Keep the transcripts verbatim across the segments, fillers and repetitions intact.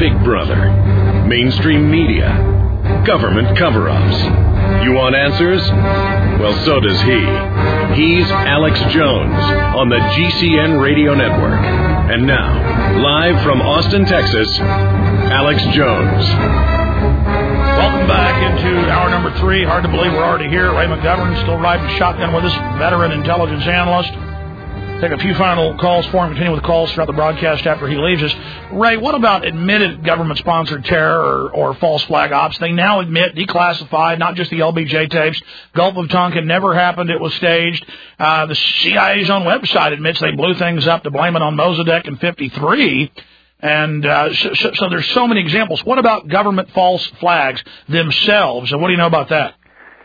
Big Brother, mainstream media, government cover-ups. You want answers? Well, so does he. He's Alex Jones on the G C N Radio Network. And now, live from Austin, Texas, Alex Jones. Welcome back into hour number three. Hard to believe we're already here. Ray McGovern still riding shotgun with us, veteran intelligence analyst. Take a few final calls for him, continue with calls throughout the broadcast after he leaves us. Ray, what about admitted government-sponsored terror or, or false flag ops? They now admit, declassified, not just the L B J tapes. Gulf of Tonkin never happened. It was staged. Uh, the C I A's own website admits they blew things up to blame it on Mossadegh in fifty-three. And uh, so, so, so there's so many examples. What about government false flags themselves? And what do you know about that?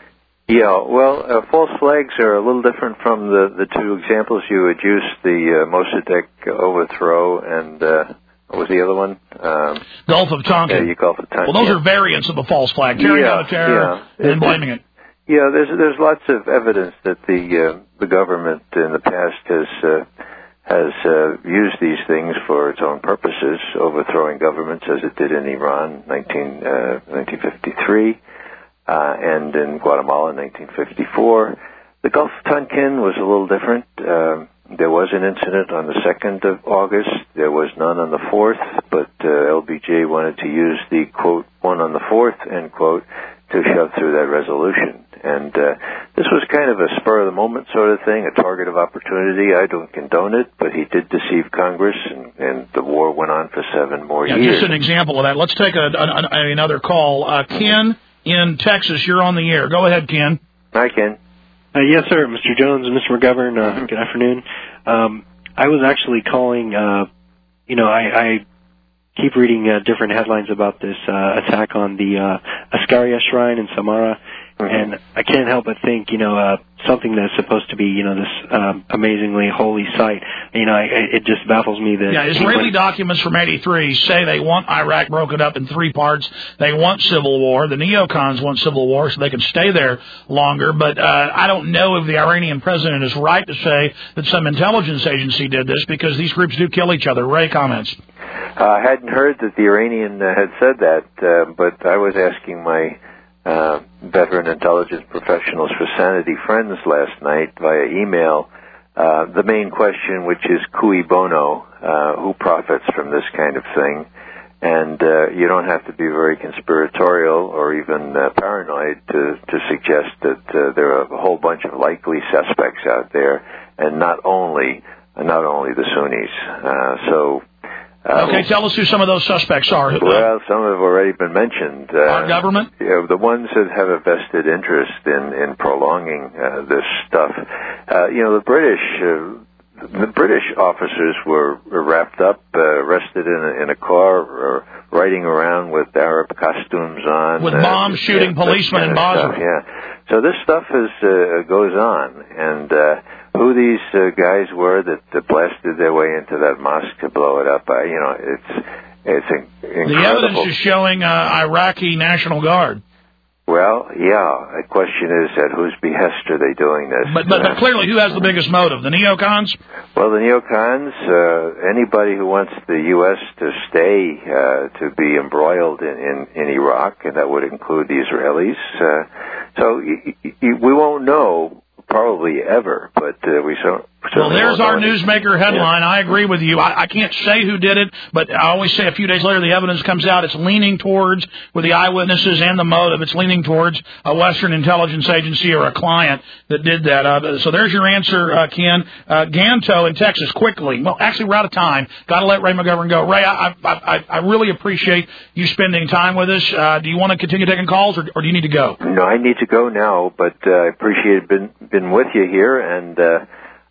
Yeah, well, uh, false flags are a little different from the, the two examples you had used, the uh, Mossadegh overthrow and uh, what was the other one? Um, Gulf of Tonkin. Yeah, Gulf of Tonkin. Well, those yeah. are variants of the false flag, carrying yeah, out a terror yeah. and then blaming it. Yeah, there's there's lots of evidence that the uh, the government in the past has uh, has uh, used these things for its own purposes, overthrowing governments as it did in Iran, nineteen, uh, nineteen fifty-three. Uh, and in Guatemala in nineteen fifty-four. The Gulf of Tonkin was a little different. Uh, there was an incident on the second of August. There was none on the fourth, but uh, L B J wanted to use the, quote, one on the fourth, end quote, to shove through that resolution. And uh, this was kind of a spur-of-the-moment sort of thing, a target of opportunity. I don't condone it, but he did deceive Congress, and, and the war went on for seven more yeah, years. Just an example of that. Let's take a, a, a, another call. Uh, Ken in Texas, you're on the air. Go ahead, Ken. Hi, Ken. Uh, yes, sir, Mister Jones and Mister McGovern. Uh, good afternoon. Um, I was actually calling. Uh, you know, I, I keep reading uh, different headlines about this uh, attack on the uh, Askaria Shrine in Samara, mm-hmm. and I can't help but think, you know, uh, something that's supposed to be, you know, this um, amazingly holy site. You know, I, it just baffles me that. Yeah, Israeli documents from eighty-three say they want Iraq broken up in three parts. They want civil war. The neocons want civil war so they can stay there longer. But uh, I don't know if the Iranian president is right to say that some intelligence agency did this, because these groups do kill each other. Ray, comments. Uh, I hadn't heard that the Iranian uh, had said that, uh, but I was asking my uh, veteran intelligence professionals for sanity friends last night via email uh, the main question, which is cui bono, uh, who profits from this kind of thing? And uh, you don't have to be very conspiratorial or even uh, paranoid to, to suggest that uh, there are a whole bunch of likely suspects out there, and not only not only the Sunnis. Uh, so. Uh, okay, tell us who some of those suspects are. Well, some have already been mentioned. Uh, Our government? You know, the ones that have a vested interest in, in prolonging uh, this stuff. Uh, you know, the British uh, the British officers were wrapped up, uh, arrested in a, in a car, or riding around with Arab costumes on. With uh, bombs shooting yeah, policemen in Basra. Yeah. So this stuff is, uh, goes on, and uh, who these uh, guys were that uh, blasted their way into that mosque to blow it up, uh, you know, it's it's incredible. The evidence is showing uh, Iraqi National Guard. Well, yeah. The question is, at whose behest are they doing this? But, but, but clearly, who has the biggest motive? The neocons? Well, the neocons, uh, anybody who wants the U S to stay, uh, to be embroiled in, in, in Iraq, and that would include the Israelis. Uh, so y- y- we won't know, probably ever, but uh, we so. Well, there's our newsmaker headline. Yeah. I agree with you. I, I can't say who did it, but I always say a few days later the evidence comes out. It's leaning towards, with the eyewitnesses and the motive, it's leaning towards a Western intelligence agency or a client that did that. Uh, so there's your answer, uh, Ken. Uh, Ganto in Texas, quickly. Well, actually, we're out of time. Got to let Ray McGovern go. Ray, I, I, I, I really appreciate you spending time with us. Uh, do you want to continue taking calls, or, or do you need to go? No, I need to go now, but uh, I appreciate been been with you here, and uh,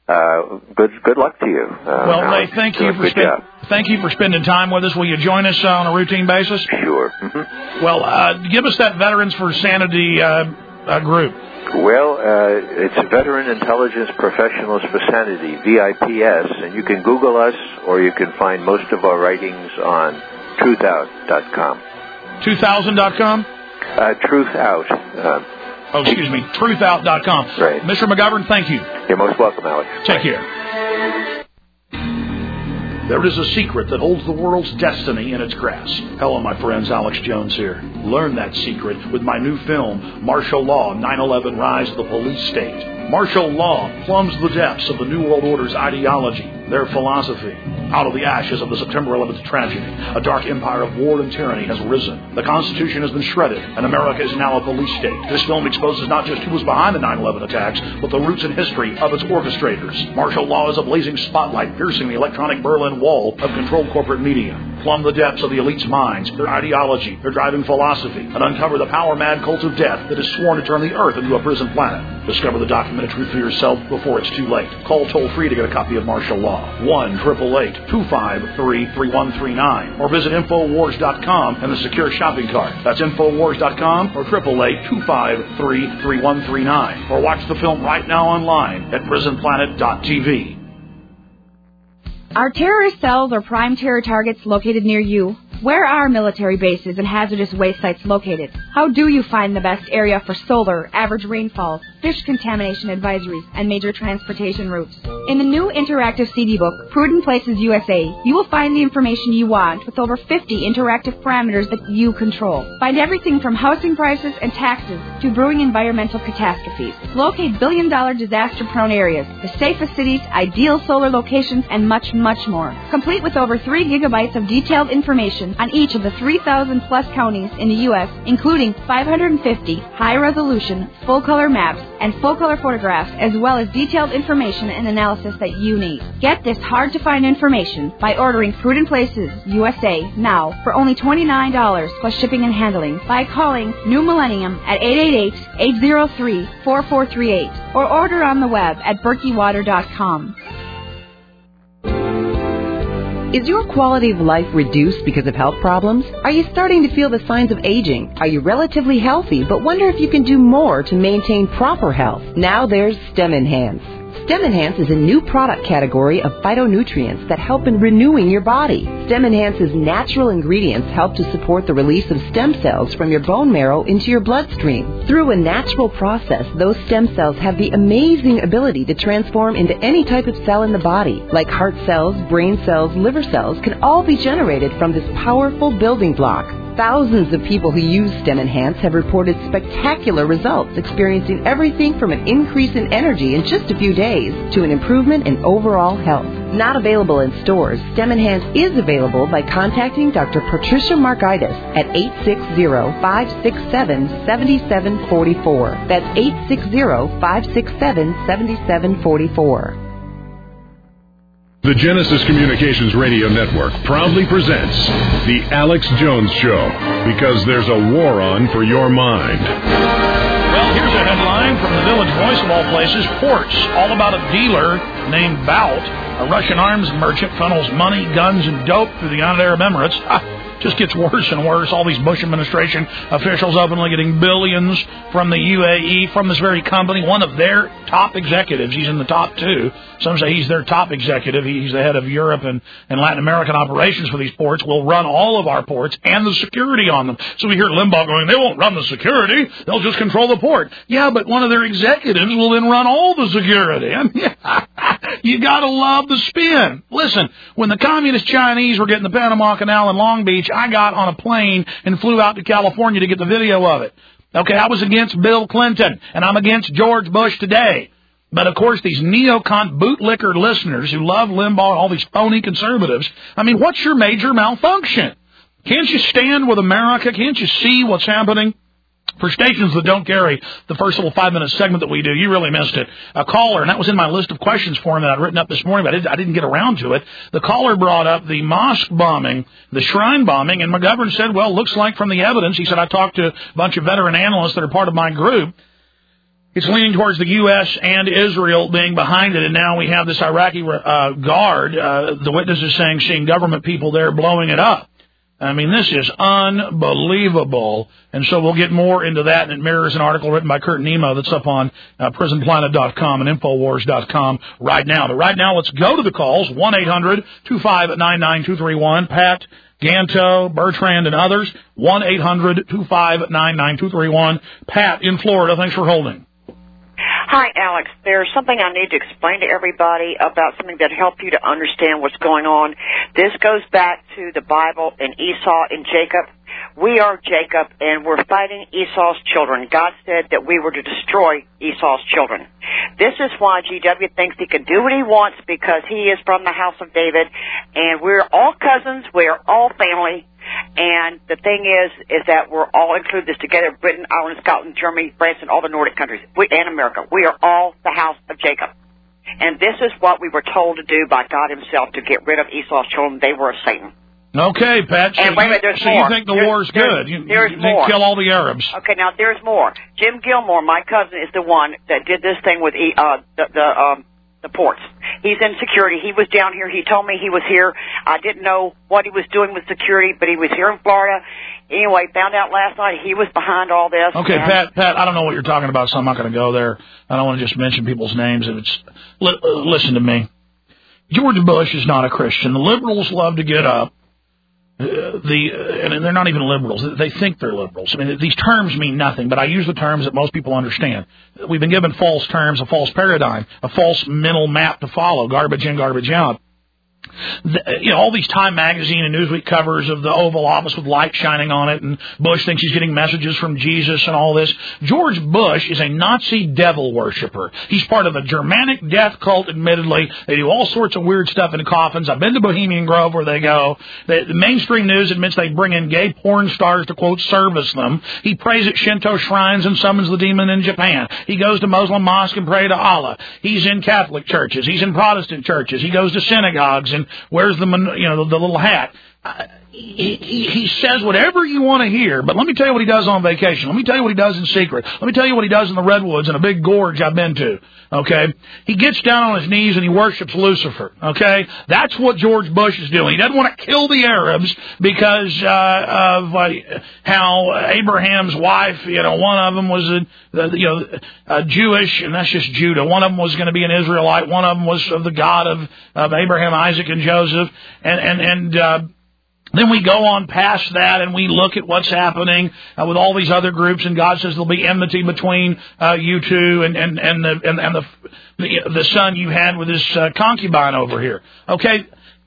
Uh, good good luck to you. Uh, well, Ray, thank you for spend, thank you for spending time with us. Will you join us uh, on a routine basis? Sure. Mm-hmm. Well, uh, give us that Veterans for Sanity uh, uh, group. Well, uh, it's Veteran Intelligence Professionals for Sanity, V I P S, and you can Google us, or you can find most of our writings on truth out dot com. two thousand dot com? Uh, Truth Out. Uh, Oh, excuse me, truth out dot com. Right. Mister McGovern, thank you. You're most welcome, Alex. Take Bye. care. There is a secret that holds the world's destiny in its grasp. Hello, my friends. Alex Jones here. Learn that secret with my new film, Martial Law, nine eleven Rise of the Police State. Martial law plumbs the depths of the New World Order's ideology, their philosophy. Out of the ashes of the September eleventh tragedy, a dark empire of war and tyranny has risen. The Constitution has been shredded, and America is now a police state. This film exposes not just who was behind the nine eleven attacks, but the roots and history of its orchestrators. Martial law is a blazing spotlight piercing the electronic Berlin Wall of controlled corporate media. Plumb the depths of the elite's minds, their ideology, their driving philosophy, and uncover the power-mad cult of death that is sworn to turn the Earth into a prison planet. Discover the documented truth for yourself before it's too late. Call toll-free to get a copy of Martial Law, one eight eight eight, two five three, three one three nine, or visit Infowars dot com and the secure shopping cart. That's Infowars dot com or eight eight eight, two five three, three one three nine. Or watch the film right now online at prison planet dot t v. Are terrorist cells or prime terror targets located near you? Where are military bases and hazardous waste sites located? How do you find the best area for solar, average rainfalls, fish contamination advisories, and major transportation routes? In the new interactive C D book, Prudent Places U S A, you will find the information you want with over fifty interactive parameters that you control. Find everything from housing prices and taxes to brewing environmental catastrophes. Locate billion-dollar disaster-prone areas, the safest cities, ideal solar locations, and much, much more. Complete with over three gigabytes of detailed information on each of the three thousand plus counties in the U S, including five hundred fifty high-resolution, full-color maps and full-color photographs, as well as detailed information and analysis that you need. Get this hard-to-find information by ordering Prudent Places U S A now for only twenty-nine dollars plus shipping and handling by calling New Millennium at eight eight eight, eight zero three, four four three eight or order on the web at berkey water dot com. Is your quality of life reduced because of health problems? Are you starting to feel the signs of aging? Are you relatively healthy but wonder if you can do more to maintain proper health? Now there's STEM Enhance. STEM Enhance is a new product category of phytonutrients that help in renewing your body. STEM Enhance's natural ingredients help to support the release of stem cells from your bone marrow into your bloodstream. Through a natural process, those stem cells have the amazing ability to transform into any type of cell in the body, like heart cells, brain cells, liver cells, can all be generated from this powerful building block. Thousands of people who use STEM Enhance have reported spectacular results, experiencing everything from an increase in energy in just a few days to an improvement in overall health. Not available in stores, STEM Enhance is available by contacting Doctor Patricia Markaitis at eight six zero, five six seven, seven seven four four. That's eight six zero, five six seven, seven seven four four. The Genesis Communications Radio Network proudly presents The Alex Jones Show, because there's a war on for your mind. Well, here's a headline from the Village Voice of all places. Ports, all about a dealer named Bout. A Russian arms merchant funnels money, guns, and dope through the United Arab Emirates. Ah, just gets worse and worse. All these Bush administration officials openly getting billions from the U A E, from this very company, one of their top executives. He's in the top two. Some say he's their top executive. He's the head of Europe and, and Latin American operations for these ports. Will run all of our ports and the security on them. So we hear Limbaugh going, they won't run the security. They'll just control the port. Yeah, but one of their executives will then run all the security. I mean, you got to love the spin. Listen, when the communist Chinese were getting the Panama Canal in Long Beach, I got on a plane and flew out to California to get the video of it. Okay, I was against Bill Clinton, and I'm against George Bush today. But, of course, these neocon bootlicker listeners who love Limbaugh, all these phony conservatives, I mean, what's your major malfunction? Can't you stand with America? Can't you see what's happening? For stations that don't carry the first little five-minute segment that we do, you really missed it. A caller, and that was in my list of questions for him that I'd written up this morning, but I didn't, I didn't get around to it. The caller brought up the mosque bombing, the shrine bombing, and McGovern said, well, looks like from the evidence, he said, I talked to a bunch of veteran analysts that are part of my group. It's leaning towards the U S and Israel being behind it, and now we have this Iraqi uh, guard, uh, the witnesses saying, seeing government people there blowing it up. I mean, this is unbelievable. And so we'll get more into that, and it mirrors an article written by Kurt Nemo that's up on uh, prison planet dot com and infowars dot com right now. But right now, let's go to the calls, one eight hundred, two five nine nine, two three one. Pat, Ganto, Bertrand, and others, one eight hundred, two five nine nine, two three one. Pat in Florida, thanks for holding. Hi, Alex. There's something I need to explain to everybody about something that help you to understand what's going on. This goes back to the Bible and Esau and Jacob. We are Jacob, and we're fighting Esau's children. God said that we were to destroy Esau's children. This is why G W thinks he can do what he wants, because he is from the house of David, and we're all cousins, we're all family, and the thing is, is that we're all included this together, Britain, Ireland, Scotland, Germany, France, and all the Nordic countries, we, and America. We are all the house of Jacob. And this is what we were told to do by God himself, to get rid of Esau's children. They were of Satan. Okay, Pat. So, and wait a minute, there's so more. you think the there's, war's there's, good? You, there's you more. Kill all the Arabs. Okay, now there's more. Jim Gilmore, my cousin, is the one that did this thing with uh, the the, um, the ports. He's in security. He was down here. He told me he was here. I didn't know what he was doing with security, but he was here in Florida. Anyway, found out last night he was behind all this. Okay, Pat, Pat, I don't know what you're talking about, so I'm not going to go there. I don't want to just mention people's names. If it's li- listen to me. George Bush is not a Christian. The liberals love to get up. Uh, the uh, and they're not even liberals. They think they're liberals. I mean, these terms mean nothing, but I use the terms that most people understand. We've been given false terms, a false paradigm, a false mental map to follow, garbage in, garbage out. The, you know, all these Time magazine and Newsweek covers of the Oval Office with light shining on it, and Bush thinks he's getting messages from Jesus and all this. George Bush is a Nazi devil worshiper. He's part of a Germanic death cult, admittedly. They do all sorts of weird stuff in coffins. I've been to Bohemian Grove where they go. The, the mainstream news admits they bring in gay porn stars to, quote, service them. He prays at Shinto shrines and summons the demon in Japan. He goes to Muslim mosques and prays to Allah. He's in Catholic churches. He's in Protestant churches. He goes to synagogues and wears the, you know, the, the little hat. Uh, he, he, he says whatever you want to hear, but let me tell you what he does on vacation. Let me tell you what he does in secret. Let me tell you what he does in the Redwoods in a big gorge I've been to. Okay? He gets down on his knees and he worships Lucifer. Okay? That's what George Bush is doing. He doesn't want to kill the Arabs because uh, of uh, how Abraham's wife, you know, one of them was a, uh, you know, uh, Jewish, and that's just Judah. One of them was going to be an Israelite. One of them was of the God of, of Abraham, Isaac, and Joseph. And, and, and, uh, Then we go on past that and we look at what's happening uh, with all these other groups, and God says there'll be enmity between uh, you two and and and the and, and the, the the son you had with this uh, concubine over here. Okay,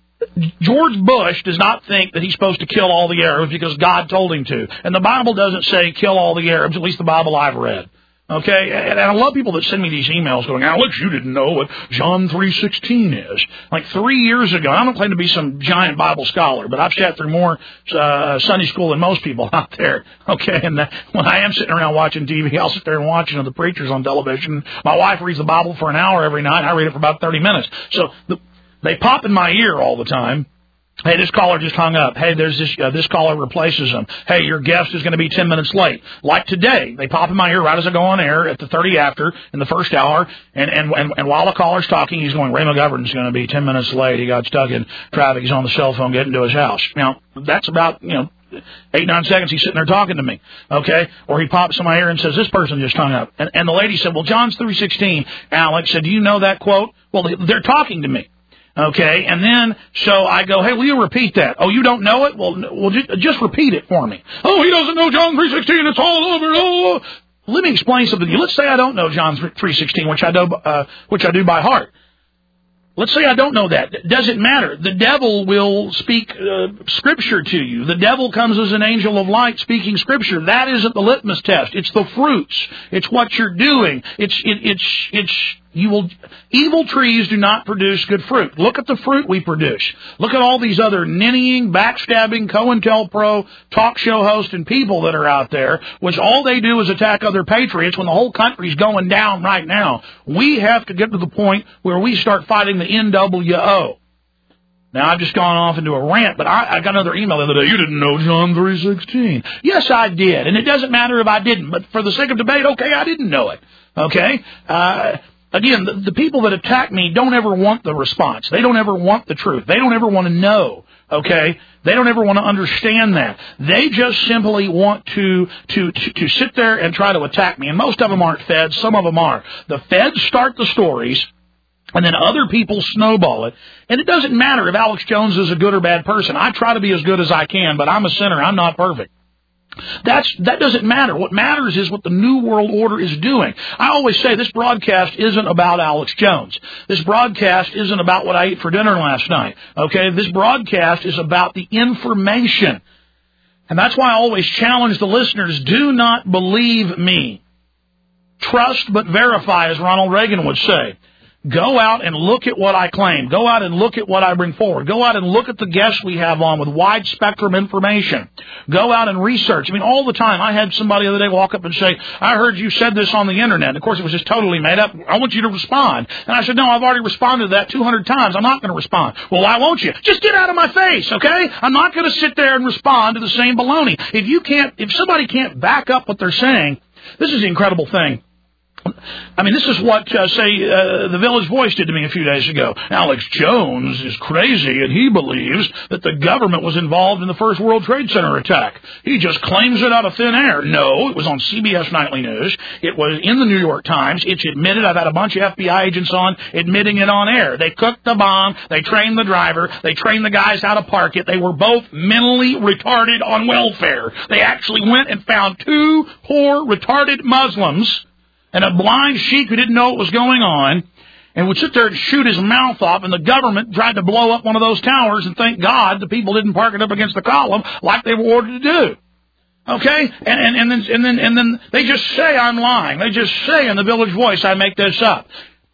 George Bush does not think that he's supposed to kill all the Arabs because God told him to, and the Bible doesn't say kill all the Arabs. At least the Bible I've read. Okay, and I love people that send me these emails going, Alex, you didn't know what John three sixteen is. Like three years ago, I don't claim to be some giant Bible scholar, but I've sat through more uh, Sunday school than most people out there. Okay, and that, when I am sitting around watching T V, I'll sit there and watch, you know, the preachers on television. My wife reads the Bible for an hour every night, and I read it for about thirty minutes. So the, they pop in my ear all the time. Hey, this caller just hung up. Hey, there's this uh, this caller replaces him. Hey, your guest is going to be ten minutes late. Like today, they pop in my ear right as I go on air at the thirty after in the first hour, and and and, and while the caller's talking, he's going, Ray McGovern's going to be ten minutes late. He got stuck in traffic. He's on the cell phone getting to his house. Now, that's about, you know, eight, nine seconds he's sitting there talking to me, okay? Or he pops in my ear and says, this person just hung up. And, and the lady said, well, John's three sixteen, Alex said, do you know that quote? Well, they're talking to me. Okay, and then, so I go, hey, will you repeat that? Oh, you don't know it? Well, well just, just repeat it for me. Oh, he doesn't know John three sixteen, it's all over. Oh. Let me explain something to you. Let's say I don't know John three sixteen, which I do, uh, which I do by heart. Let's say I don't know that. It doesn't matter. The devil will speak uh, Scripture to you. The devil comes as an angel of light speaking Scripture. That isn't the litmus test. It's the fruits. It's what you're doing. It's it, it's it's you will. Evil trees do not produce good fruit. Look at the fruit we produce. Look at all these other ninnying, backstabbing, COINTELPRO, talk show hosts and people that are out there, which all they do is attack other patriots when the whole country's going down right now. We have to get to the point where we start fighting the N W O. Now, I've just gone off into a rant, but I, I got another email the other day. You didn't know John three sixteen. Yes, I did, and it doesn't matter if I didn't, but for the sake of debate, okay, I didn't know it. Okay? Uh... Again, the, the people that attack me don't ever want the response. They don't ever want the truth. They don't ever want to know, okay? They don't ever want to understand that. They just simply want to, to, to, to sit there and try to attack me. And most of them aren't feds. Some of them are. The feds start the stories, and then other people snowball it. And it doesn't matter if Alex Jones is a good or bad person. I try to be as good as I can, but I'm a sinner. I'm not perfect. That's, that doesn't matter. What matters is what the New World Order is doing. I always say this broadcast isn't about Alex Jones. This broadcast isn't about what I ate for dinner last night. Okay? This broadcast is about the information. And that's why I always challenge the listeners, do not believe me. Trust but verify, as Ronald Reagan would say. Go out and look at what I claim. Go out and look at what I bring forward. Go out and look at the guests we have on with wide spectrum information. Go out and research. I mean, all the time. I had somebody the other day walk up and say, I heard you said this on the Internet. And of course, it was just totally made up. I want you to respond. And I said, no, I've already responded to that two hundred times. I'm not going to respond. Well, why won't you? Just get out of my face, okay? I'm not going to sit there and respond to the same baloney. If you can't, if somebody can't back up what they're saying, this is the incredible thing. I mean, this is what, uh, say, uh, the Village Voice did to me a few days ago. Alex Jones is crazy, and he believes that the government was involved in the first World Trade Center attack. He just claims it out of thin air. No, it was on C B S Nightly News. It was in the New York Times. It's admitted. I've had a bunch of F B I agents on admitting it on air. They cooked the bomb. They trained the driver. They trained the guys how to park it. They were both mentally retarded on welfare. They actually went and found two poor, retarded Muslims and a blind sheik who didn't know what was going on, and would sit there and shoot his mouth off, and the government tried to blow up one of those towers, and thank God the people didn't park it up against the column like they were ordered to do. Okay? And, and, and, then, and, then, and then they just say I'm lying. They just say in the Village Voice I make this up.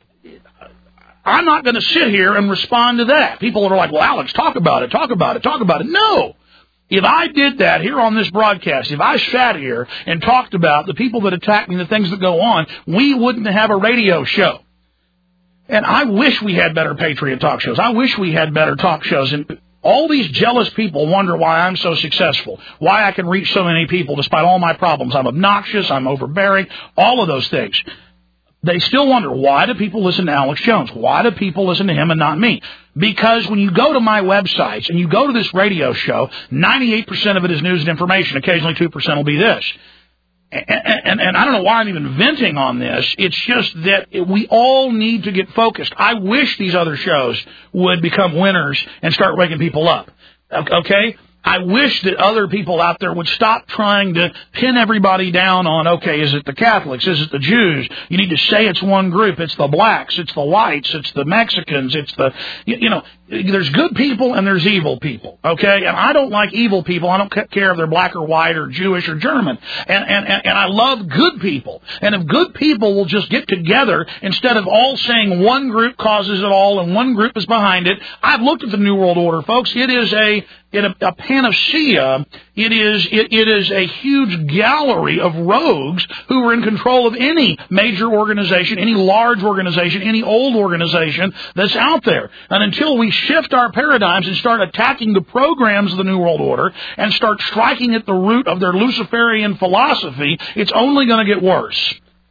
I'm not going to sit here and respond to that. People are like, well, Alex, talk about it, talk about it, talk about it. No. If I did that here on this broadcast, if I sat here and talked about the people that attack me, the things that go on, we wouldn't have a radio show. And I wish we had better Patriot talk shows. I wish we had better talk shows. And all these jealous people wonder why I'm so successful, why I can reach so many people despite all my problems. I'm obnoxious, I'm overbearing, all of those things. They still wonder, why do people listen to Alex Jones? Why do people listen to him and not me? Because when you go to my websites and you go to this radio show, ninety-eight percent of it is news and information. Occasionally two percent will be this. And, and, and I don't know why I'm even venting on this. It's just that we all need to get focused. I wish these other shows would become winners and start waking people up. Okay? I wish that other people out there would stop trying to pin everybody down on, okay, is it the Catholics? Is it the Jews? You need to say it's one group. It's the blacks. It's the whites. It's the Mexicans. It's the, you, you know, there's good people and there's evil people, okay? And I don't like evil people. I don't care if they're black or white or Jewish or German. And, and, and, and I love good people. And if good people will just get together instead of all saying one group causes it all and one group is behind it. I've looked at the New World Order, folks. It is a, it, a, a panacea. It is, it, it is a huge gallery of rogues who are in control of any major organization, any large organization, any old organization that's out there. And until we shift our paradigms and start attacking the programs of the New World Order and start striking at the root of their Luciferian philosophy, it's only going to get worse.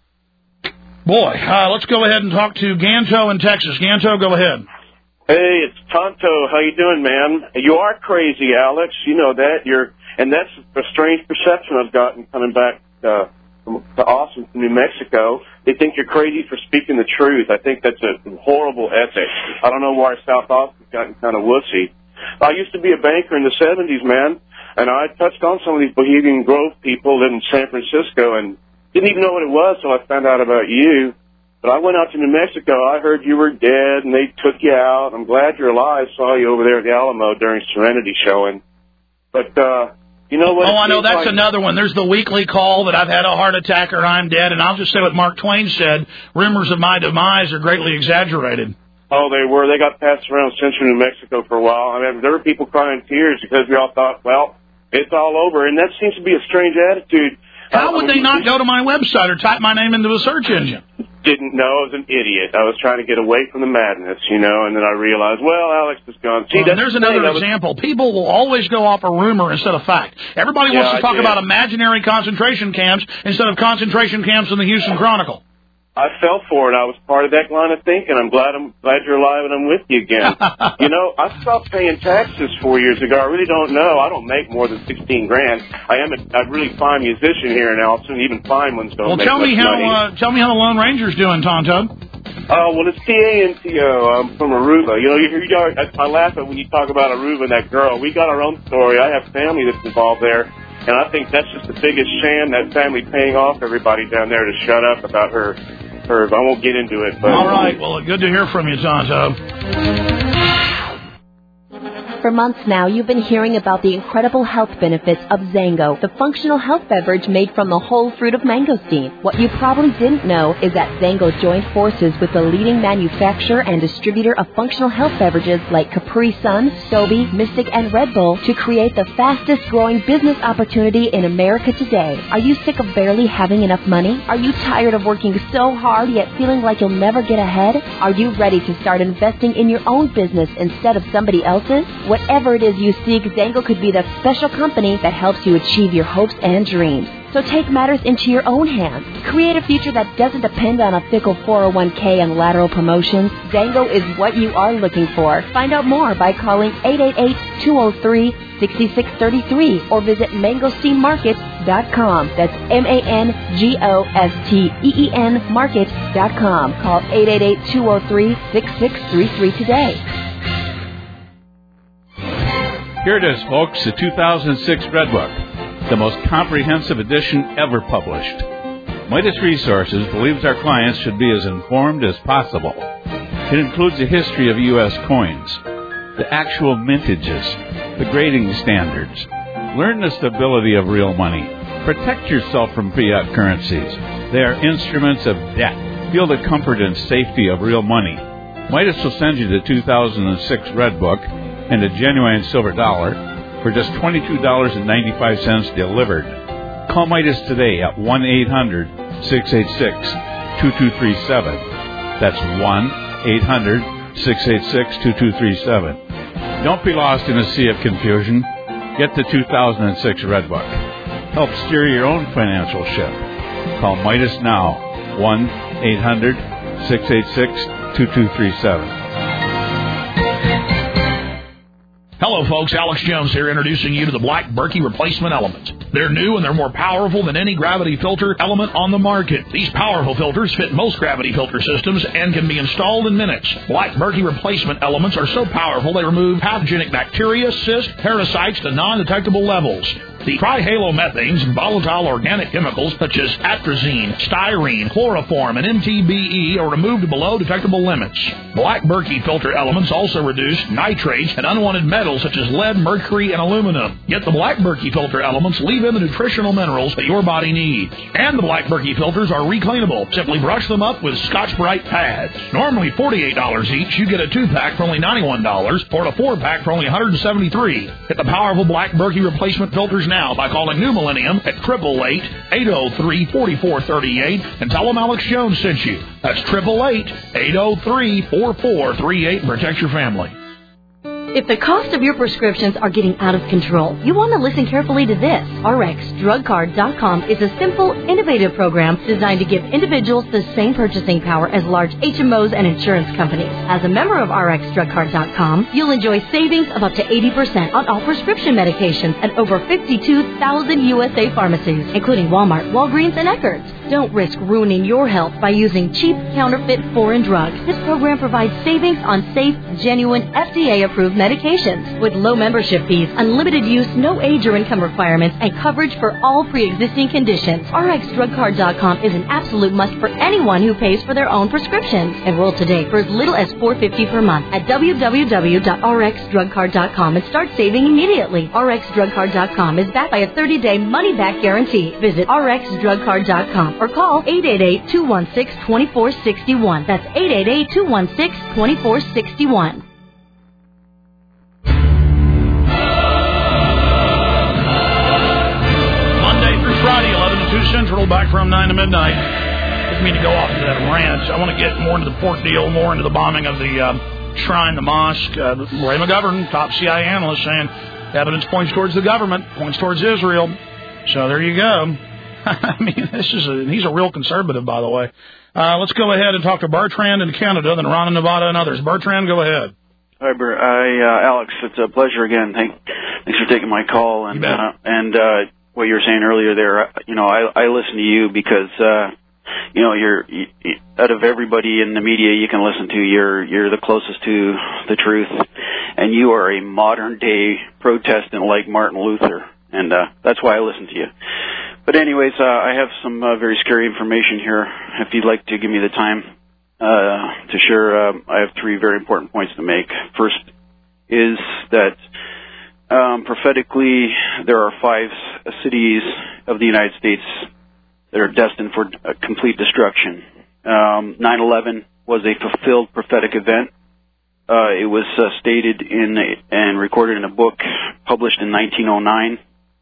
Boy, uh, let's go ahead and talk to Ganto in Texas. Ganto, go ahead. Hey, it's Tonto. How you doing, man? You are crazy, Alex. You know that. You're, and that's a strange perception I've gotten coming back uh, from, to Austin, from New Mexico. They think you're crazy for speaking the truth. I think that's a horrible ethic. I don't know why South Austin's gotten kind of wussy. I used to be a banker in the seventies, man, and I touched on some of these Bohemian Grove people in San Francisco and didn't even know what it was until I found out about you. But I went out to New Mexico. I heard you were dead, and they took you out. I'm glad you're alive. Saw you over there at the Alamo during Serenity showing. But, uh, you know what? Oh, I know. That's like another one. There's the weekly call that I've had a heart attack or I'm dead. And I'll just say what Mark Twain said. Rumors of my demise are greatly exaggerated. Oh, they were. They got passed around central New Mexico for a while. I mean, there were people crying tears because we all thought, well, it's all over. And that seems to be a strange attitude. How would they not go to my website or type my name into a search engine? Didn't know. I was an idiot. I was trying to get away from the madness, you know, and then I realized, well, Alex is gone. See, well, that's there's another was... example. People will always go off a rumor instead of fact. Everybody yeah, wants to I talk did. about imaginary concentration camps instead of concentration camps in the Houston Chronicle. I fell for it. I was part of that line of thinking. I'm glad I'm glad you're alive and I'm with you again. You know, I stopped paying taxes four years ago. I really don't know. I don't make more than sixteen grand. I am a, a really fine musician here in Alton. Even fine ones don't well, make tell much me how money. uh, tell me how the Lone Ranger's doing, Tonto. Oh, well, it's T A N T O. I'm from Aruba. You know, you, you are, I laugh at when you talk about Aruba and that girl. We got our own story. I have family that's involved there. And I think that's just the biggest sham, that family paying off everybody down there to shut up about her. her I won't get into it. But all right. Well, good to hear from you, Tonto. For months now, you've been hearing about the incredible health benefits of Zango, the functional health beverage made from the whole fruit of mangosteen. What you probably didn't know is that Zango joined forces with the leading manufacturer and distributor of functional health beverages like Capri Sun, Sobe, Mystic, and Red Bull to create the fastest-growing business opportunity in America today. Are you sick of barely having enough money? Are you tired of working so hard yet feeling like you'll never get ahead? Are you ready to start investing in your own business instead of somebody else's? Whatever it is you seek, Zango could be the special company that helps you achieve your hopes and dreams. So take matters into your own hands. Create a future that doesn't depend on a fickle four oh one k and lateral promotions. Zango is what you are looking for. Find out more by calling eight eight eight, two oh three, six six three three or visit mangosteen market dot com. That's M A N G O S T E E N market dot com. Call eight eight eight, two oh three, six six three three today. Here it is, folks, the two thousand six Red Book, the most comprehensive edition ever published. Midas Resources believes our clients should be as informed as possible. It includes a history of U S coins, the actual mintages, the grading standards. Learn the stability of real money. Protect yourself from fiat currencies. They are instruments of debt. Feel the comfort and safety of real money. Midas will send you the two thousand six Red Book and a genuine silver dollar for just twenty-two dollars and ninety-five cents delivered. Call Midas today at one eight hundred, six eight six, two two three seven. That's one eight hundred, six eight six, two two three seven. Don't be lost in a sea of confusion. Get the two thousand six Red Book. Help steer your own financial ship. Call Midas now, one eight hundred, six eight six, two two three seven. Hello, folks. Alex Jones here, introducing you to the Black Berkey Replacement Element. They're new and they're more powerful than any gravity filter element on the market. These powerful filters fit most gravity filter systems and can be installed in minutes. Black Berkey Replacement Elements are so powerful they remove pathogenic bacteria, cysts, parasites to non-detectable levels. The trihalomethanes and volatile organic chemicals such as atrazine, styrene, chloroform, and M T B E are removed below detectable limits. Black Berkey filter elements also reduce nitrates and unwanted metals such as lead, mercury, and aluminum. Yet the Black Berkey filter elements leave in the nutritional minerals that your body needs. And the Black Berkey filters are recleanable. Simply brush them up with Scotch-Brite pads. Normally forty-eight dollars each, you get a two-pack for only ninety-one dollars or a four-pack for only one hundred seventy-three dollars. Get the powerful Black Berkey replacement filters now by calling New Millennium at eight eight eight, eight oh three, four four three eight and tell them Alex Jones sent you. That's eight eight eight, eight oh three, four four three eight and protect your family. If the cost of your prescriptions are getting out of control, you want to listen carefully to this. R X drug card dot com is a simple, innovative program designed to give individuals the same purchasing power as large H M Os and insurance companies. As a member of R X drug card dot com, you'll enjoy savings of up to eighty percent on all prescription medications at over fifty-two thousand U S A pharmacies, including Walmart, Walgreens, and Eckerd's. Don't risk ruining your health by using cheap, counterfeit, foreign drugs. This program provides savings on safe, genuine, F D A-approved medications with low membership fees, unlimited use, no age or income requirements, and coverage for all pre-existing conditions. R X drug card dot com is an absolute must for anyone who pays for their own prescriptions. Enroll today for as little as four dollars and fifty cents per month at w w w dot r x drug card dot com and start saving immediately. R X drug card dot com is backed by a thirty-day money-back guarantee. Visit r x drug card dot com or call eight eight eight, two one six, two four six one. That's eight eight eight, two one six, two four six one. Friday, eleven to two Central, back from nine to midnight. Didn't mean to go off into that rant. I want to get more into the pork deal, more into the bombing of the uh, shrine, the mosque. Uh, Ray McGovern, top C I A analyst, saying evidence points towards the government, points towards Israel. So there you go. I mean, this is a, he's a real conservative, by the way. Uh, let's go ahead and talk to Bertrand in Canada, then Ron in Nevada and others. Bertrand, go ahead. Hi, Bert. Hi, uh, Alex. It's a pleasure again. Thank, thanks for taking my call. And uh, and uh, what you were saying earlier there, you know, I, I listen to you because, uh, you know, you're you, out of everybody in the media you can listen to, you're you're the closest to the truth, and you are a modern day Protestant like Martin Luther. and uh, that's why I listen to you. But anyways, uh, I have some uh, very scary information here. If you'd like to give me the time uh, to share, uh, I have three very important points to make. First is that um, prophetically there are five cities of the United States that are destined for uh, complete destruction. Um, nine eleven was a fulfilled prophetic event. Uh, it was uh, stated in a, and recorded in a book published in nineteen oh nine.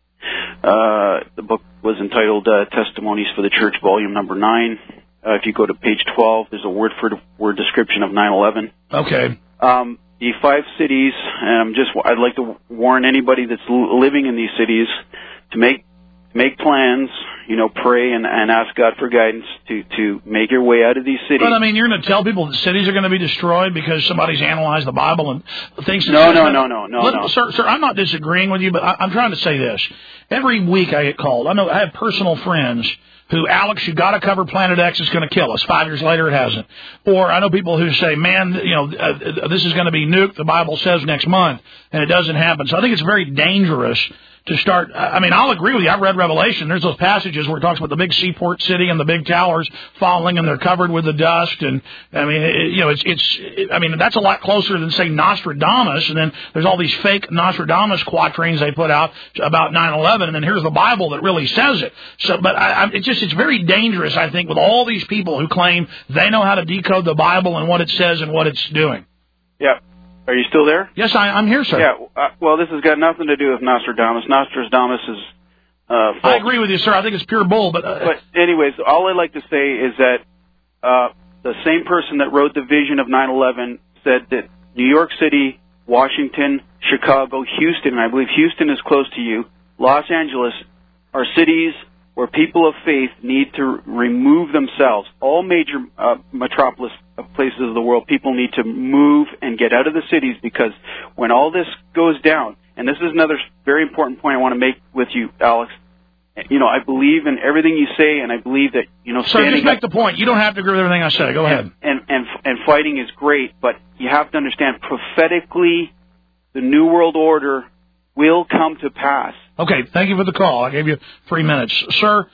Uh, the book was entitled uh, Testimonies for the Church, volume number nine. Uh, if you go to page twelve, there's a word-for-word description of nine eleven. Okay. Um, the five cities, um, just I'd like to warn anybody that's l- living in these cities to make make plans, you know, pray and, and ask God for guidance to, to make your way out of these cities. But, I mean, you're going to tell people that cities are going to be destroyed because somebody's analyzed the Bible and thinks... No, no, no, no, no, Let, no. Sir, sir, I'm not disagreeing with you, but I, I'm trying to say this. Every week I get called. I know I have personal friends who, Alex, you got to cover Planet X, it's going to kill us. Five years later, it hasn't. Or I know people who say, man, you know, uh, this is going to be nuked, the Bible says next month, and it doesn't happen. So I think it's very dangerous to start. I mean, I'll agree with you. I've read Revelation. There's those passages where it talks about the big seaport city and the big towers falling, and they're covered with the dust. And I mean, it, you know, it's it's. It, I mean, that's a lot closer than say Nostradamus. And then there's all these fake Nostradamus quatrains they put out about nine eleven, and then here's the Bible that really says it. So, but I, I, it's just it's very dangerous, I think, with all these people who claim they know how to decode the Bible and what it says and what it's doing. Yeah. Are you still there? Yes, I, I'm here, sir. Yeah, uh, well, this has got nothing to do with Nostradamus. Nostradamus is uh, false. I agree with you, sir. I think it's pure bull. But, uh, but anyways, all I'd like to say is that uh, the same person that wrote the vision of nine eleven said that New York City, Washington, Chicago, Houston, and I believe Houston is close to you, Los Angeles, are cities where people of faith need to remove themselves. All major uh, metropolis places of the world, people need to move and get out of the cities, because when all this goes down, and this is another very important point I want to make with you, Alex, you know, I believe in everything you say, and I believe that, you know, so just make the point. You don't have to agree with everything I say. Go ahead. And, and, and fighting is great, but you have to understand, prophetically, the New World Order will come to pass. Okay, thank you for the call. I gave you three minutes. Sir,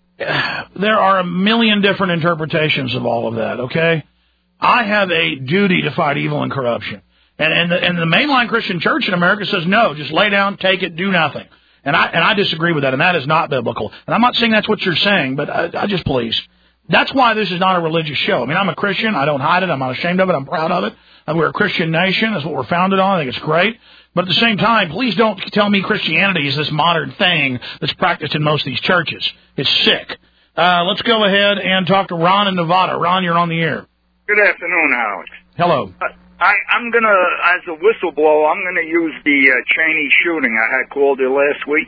there are a million different interpretations of all of that, okay? I have a duty to fight evil and corruption. And, and, the, and the mainline Christian church in America says, no, just lay down, take it, do nothing. And I, and I disagree with that, and that is not biblical. And I'm not saying that's what you're saying, but I, I just please. That's why this is not a religious show. I mean, I'm a Christian. I don't hide it. I'm not ashamed of it. I'm proud of it. We're a Christian nation. That's what we're founded on. I think it's great. But at the same time, please don't tell me Christianity is this modern thing that's practiced in most of these churches. It's sick. Uh, let's go ahead and talk to Ron in Nevada. Ron, you're on the air. Good afternoon, Alex. Hello. Uh, I, I'm going to, as a whistleblower, I'm going to use the uh, Cheney shooting. I had called you last week.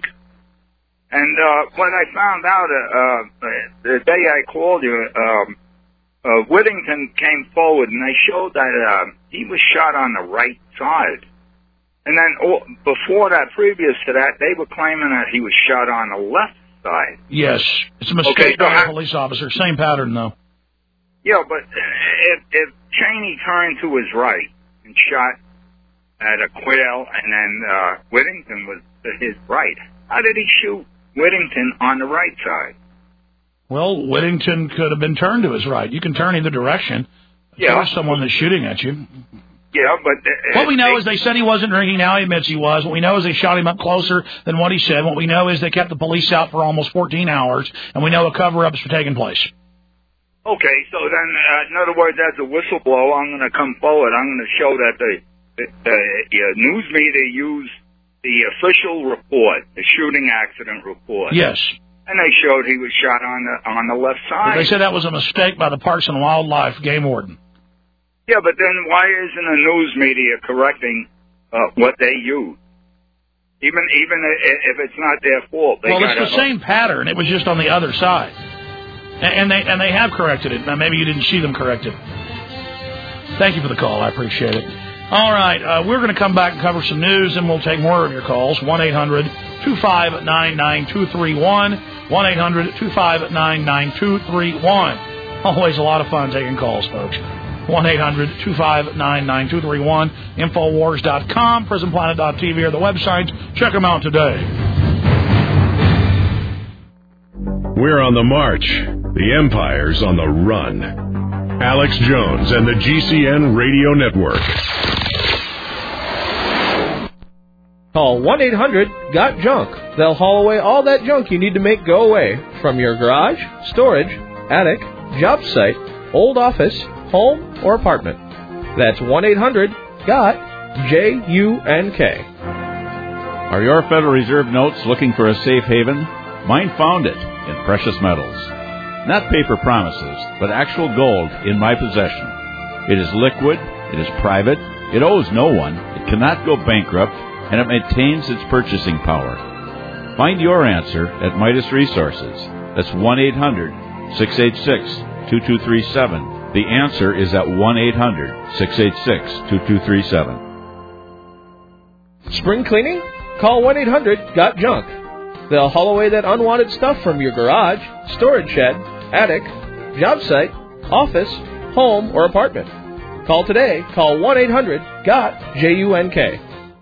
And uh, when I found out, uh, uh, the day I called you, um, uh, Whittington came forward, and they showed that uh, he was shot on the right side. And then oh, before that, previous to that, they were claiming that he was shot on the left side. Yes. It's a mistake okay, so by a police officer. Same pattern, though. Yeah, but if, if Cheney turned to his right and shot at a quail, and then uh, Whittington was to his right, how did he shoot Whittington on the right side? Well, Whittington could have been turned to his right. You can turn either direction. Yeah. There's someone that's shooting at you. Yeah, but... Uh, what we know they, is they said he wasn't drinking. Now he admits he was. What we know is they shot him up closer than what he said. What we know is they kept the police out for almost fourteen hours, and we know a cover-up is taking place. Okay, so then, uh, in other words, as a whistleblower, I'm going to come forward. I'm going to show that the, the, the uh, news media used the official report, the shooting accident report. Yes. And they showed he was shot on the on the left side. But they said that was a mistake by the Parks and Wildlife game warden. Yeah, but then why isn't the news media correcting uh, what they use? Even even if it's not their fault, they well, gotta, it's the same pattern. It was just on the other side, and, and they and they have corrected it. Now maybe you didn't see them correct it. Thank you for the call. I appreciate it. All right, uh, we're going to come back and cover some news, and we'll take more of your calls. one eight hundred two five nine nine two three one. one eight hundred two five nine nine two three one. Always a lot of fun taking calls, folks. one eight hundred two five nine nine two three one. Infowars dot com, prison planet dot t v are the websites. Check them out today. We're on the march. The Empire's on the run. Alex Jones and the G C N Radio Network. Call one eight hundred got junk. They'll haul away all that junk you need to make go away from your garage, storage, attic, job site, old office, home, or apartment. That's one eight hundred got J U N K. Are your Federal Reserve notes looking for a safe haven? Mine found it in precious metals. Not paper promises, but actual gold in my possession. It is liquid, it is private, it owes no one, it cannot go bankrupt, and it maintains its purchasing power. Find your answer at Midas Resources. That's one eight hundred six eight six two two three seven. The answer is at one eight hundred six eight six two two three seven. Spring cleaning? Call one eight hundred got junk. They'll haul away that unwanted stuff from your garage, storage shed, attic, job site, office, home, or apartment. Call today. Call one eight hundred got J U N K.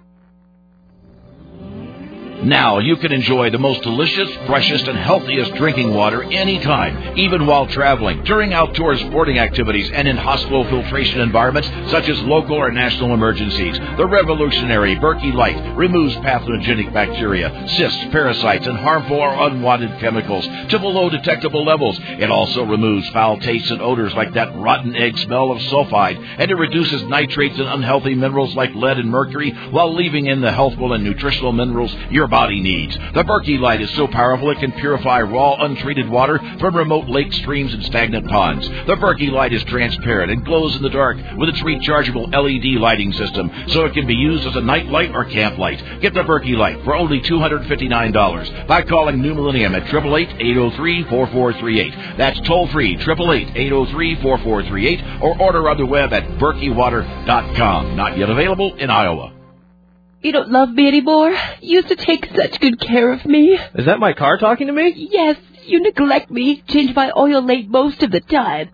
Now you can enjoy the most delicious, freshest, and healthiest drinking water anytime, even while traveling, during outdoor sporting activities, and in hospital filtration environments such as local or national emergencies. The revolutionary Berkey Light removes pathogenic bacteria, cysts, parasites, and harmful or unwanted chemicals to below detectable levels. It also removes foul tastes and odors like that rotten egg smell of sulfide, and it reduces nitrates and unhealthy minerals like lead and mercury while leaving in the healthful and nutritional minerals your body needs. The Berkey Light is so powerful it can purify raw, untreated water from remote lakes, streams, and stagnant ponds. The Berkey Light is transparent and glows in the dark with its rechargeable L E D lighting system, so it can be used as a night light or camp light. Get the Berkey Light for only two hundred fifty-nine dollars by calling New Millennium at eight eight eight, eight oh three, four four three eight. That's toll-free, eight eight eight, eight oh three, four four three eight, or order on the web at berkey water dot com. Not yet available in Iowa. You don't love me anymore? You used to take such good care of me. Is that my car talking to me? Yes, you neglect me, change my oil late most of the time.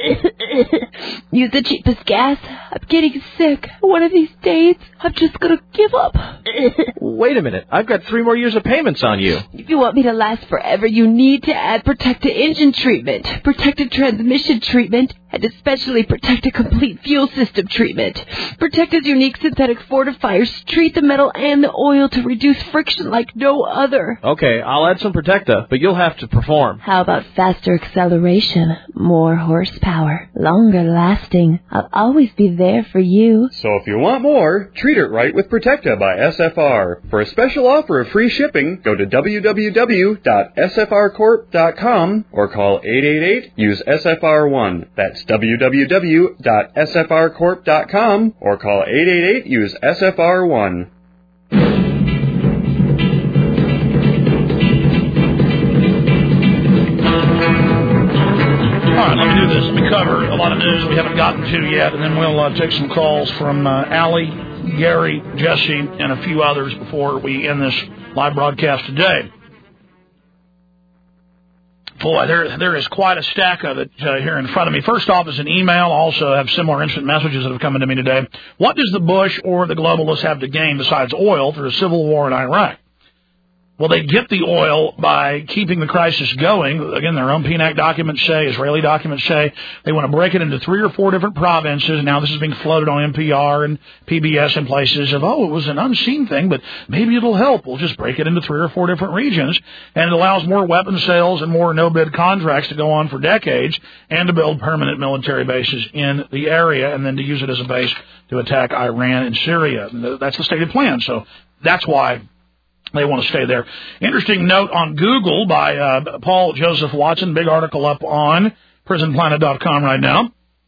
Use the cheapest gas. I'm getting sick. One of these days, I'm just gonna give up. Wait a minute. I've got three more years of payments on you. If you want me to last forever, you need to add Protecta engine treatment, Protecta transmission treatment, and especially Protecta complete fuel system treatment. Protecta's unique synthetic fortifiers treat the metal and the oil to reduce friction like no other. Okay, I'll add some Protecta, but you'll have to perform. How about faster acceleration, more horsepower, longer lasting? I'll always be there for you. So if you want more, treat it right with Protecta by S F R. For a special offer of free shipping, go to w w w dot s f r corp dot com or call eight eight eight, use S F R one. That's w w w dot s f r corp dot com or call eight eight eight, use S F R one. All right, let me do this. Let me cover a lot of news we haven't gotten to yet, and then we'll uh, take some calls from uh, Allie, Gary, Jesse, and a few others before we end this live broadcast today. Boy, there there is quite a stack of it uh, here in front of me. First off is an email. I also have similar instant messages that have come into me today. What does the Bush or the globalists have to gain besides oil through a civil war in Iraq? Well, they get the oil by keeping the crisis going. Again, their own P N A C documents say, Israeli documents say, they want to break it into three or four different provinces. Now this is being floated on N P R and P B S in places of, oh, it was an unseen thing, but maybe it'll help. We'll just break it into three or four different regions. And it allows more weapon sales and more no-bid contracts to go on for decades and to build permanent military bases in the area and then to use it as a base to attack Iran and Syria. That's the stated plan. So that's why they want to stay there. Interesting note on Google by uh, Paul Joseph Watson. Big article up on prison planet dot com right now.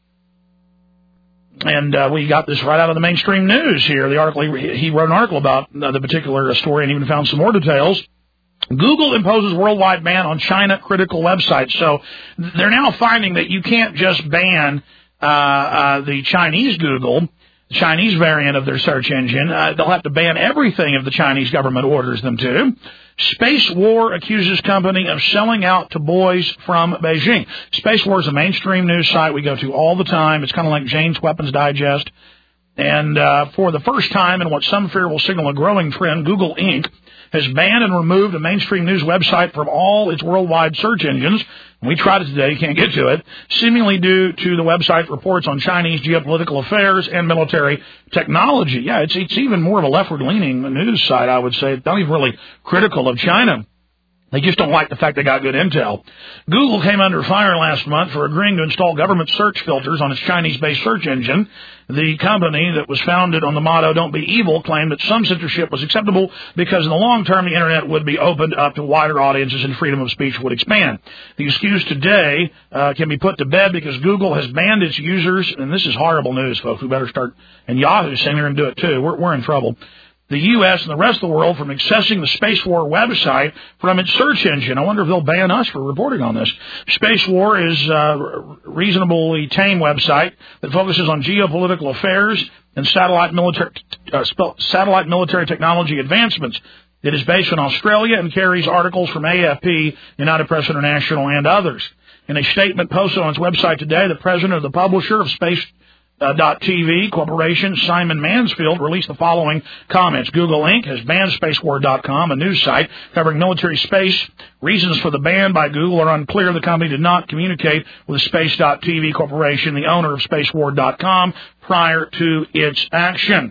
And uh, we got this right out of the mainstream news here. The article he, he wrote an article about uh, the particular story and even found some more details. Google imposes worldwide ban on China critical websites. So they're now finding that you can't just ban uh, uh, the Chinese Google, Chinese variant of their search engine. Uh, they'll have to ban everything if the Chinese government orders them to. Space War accuses company of selling out to boys from Beijing. Space War is a mainstream news site we go to all the time. It's kind of like Jane's Weapons Digest. And uh, for the first time in what some fear will signal a growing trend, Google Incorporated has banned and removed a mainstream news website from all its worldwide search engines. We tried it today, can't get to it, seemingly due to the website reports on Chinese geopolitical affairs and military technology. Yeah, it's it's even more of a leftward-leaning news site, I would say. It's not even really critical of China. They just don't like the fact they got good intel. Google came under fire last month for agreeing to install government search filters on its Chinese-based search engine. The company that was founded on the motto, "Don't be evil," claimed that some censorship was acceptable because in the long term the Internet would be opened up to wider audiences and freedom of speech would expand. The excuse today uh, can be put to bed because Google has banned its users, and this is horrible news, folks. We better start, and Yahoo's saying they're going to do it too. We're, we're in trouble. The U S and the rest of the world from accessing the Space War website from its search engine. I wonder if they'll ban us for reporting on this. Space War is a reasonably tame website that focuses on geopolitical affairs and satellite military, uh, satellite military technology advancements. It is based in Australia and carries articles from A F P, United Press International, and others. In a statement posted on its website today, the president of the publisher of Space Uh, .tv Corporation, Simon Mansfield, released the following comments. Google Incorporated has banned Spacewar dot com, a news site covering military space. Reasons for the ban by Google are unclear. The company did not communicate with Space dot T V Corporation, the owner of Spacewar dot com, prior to its action.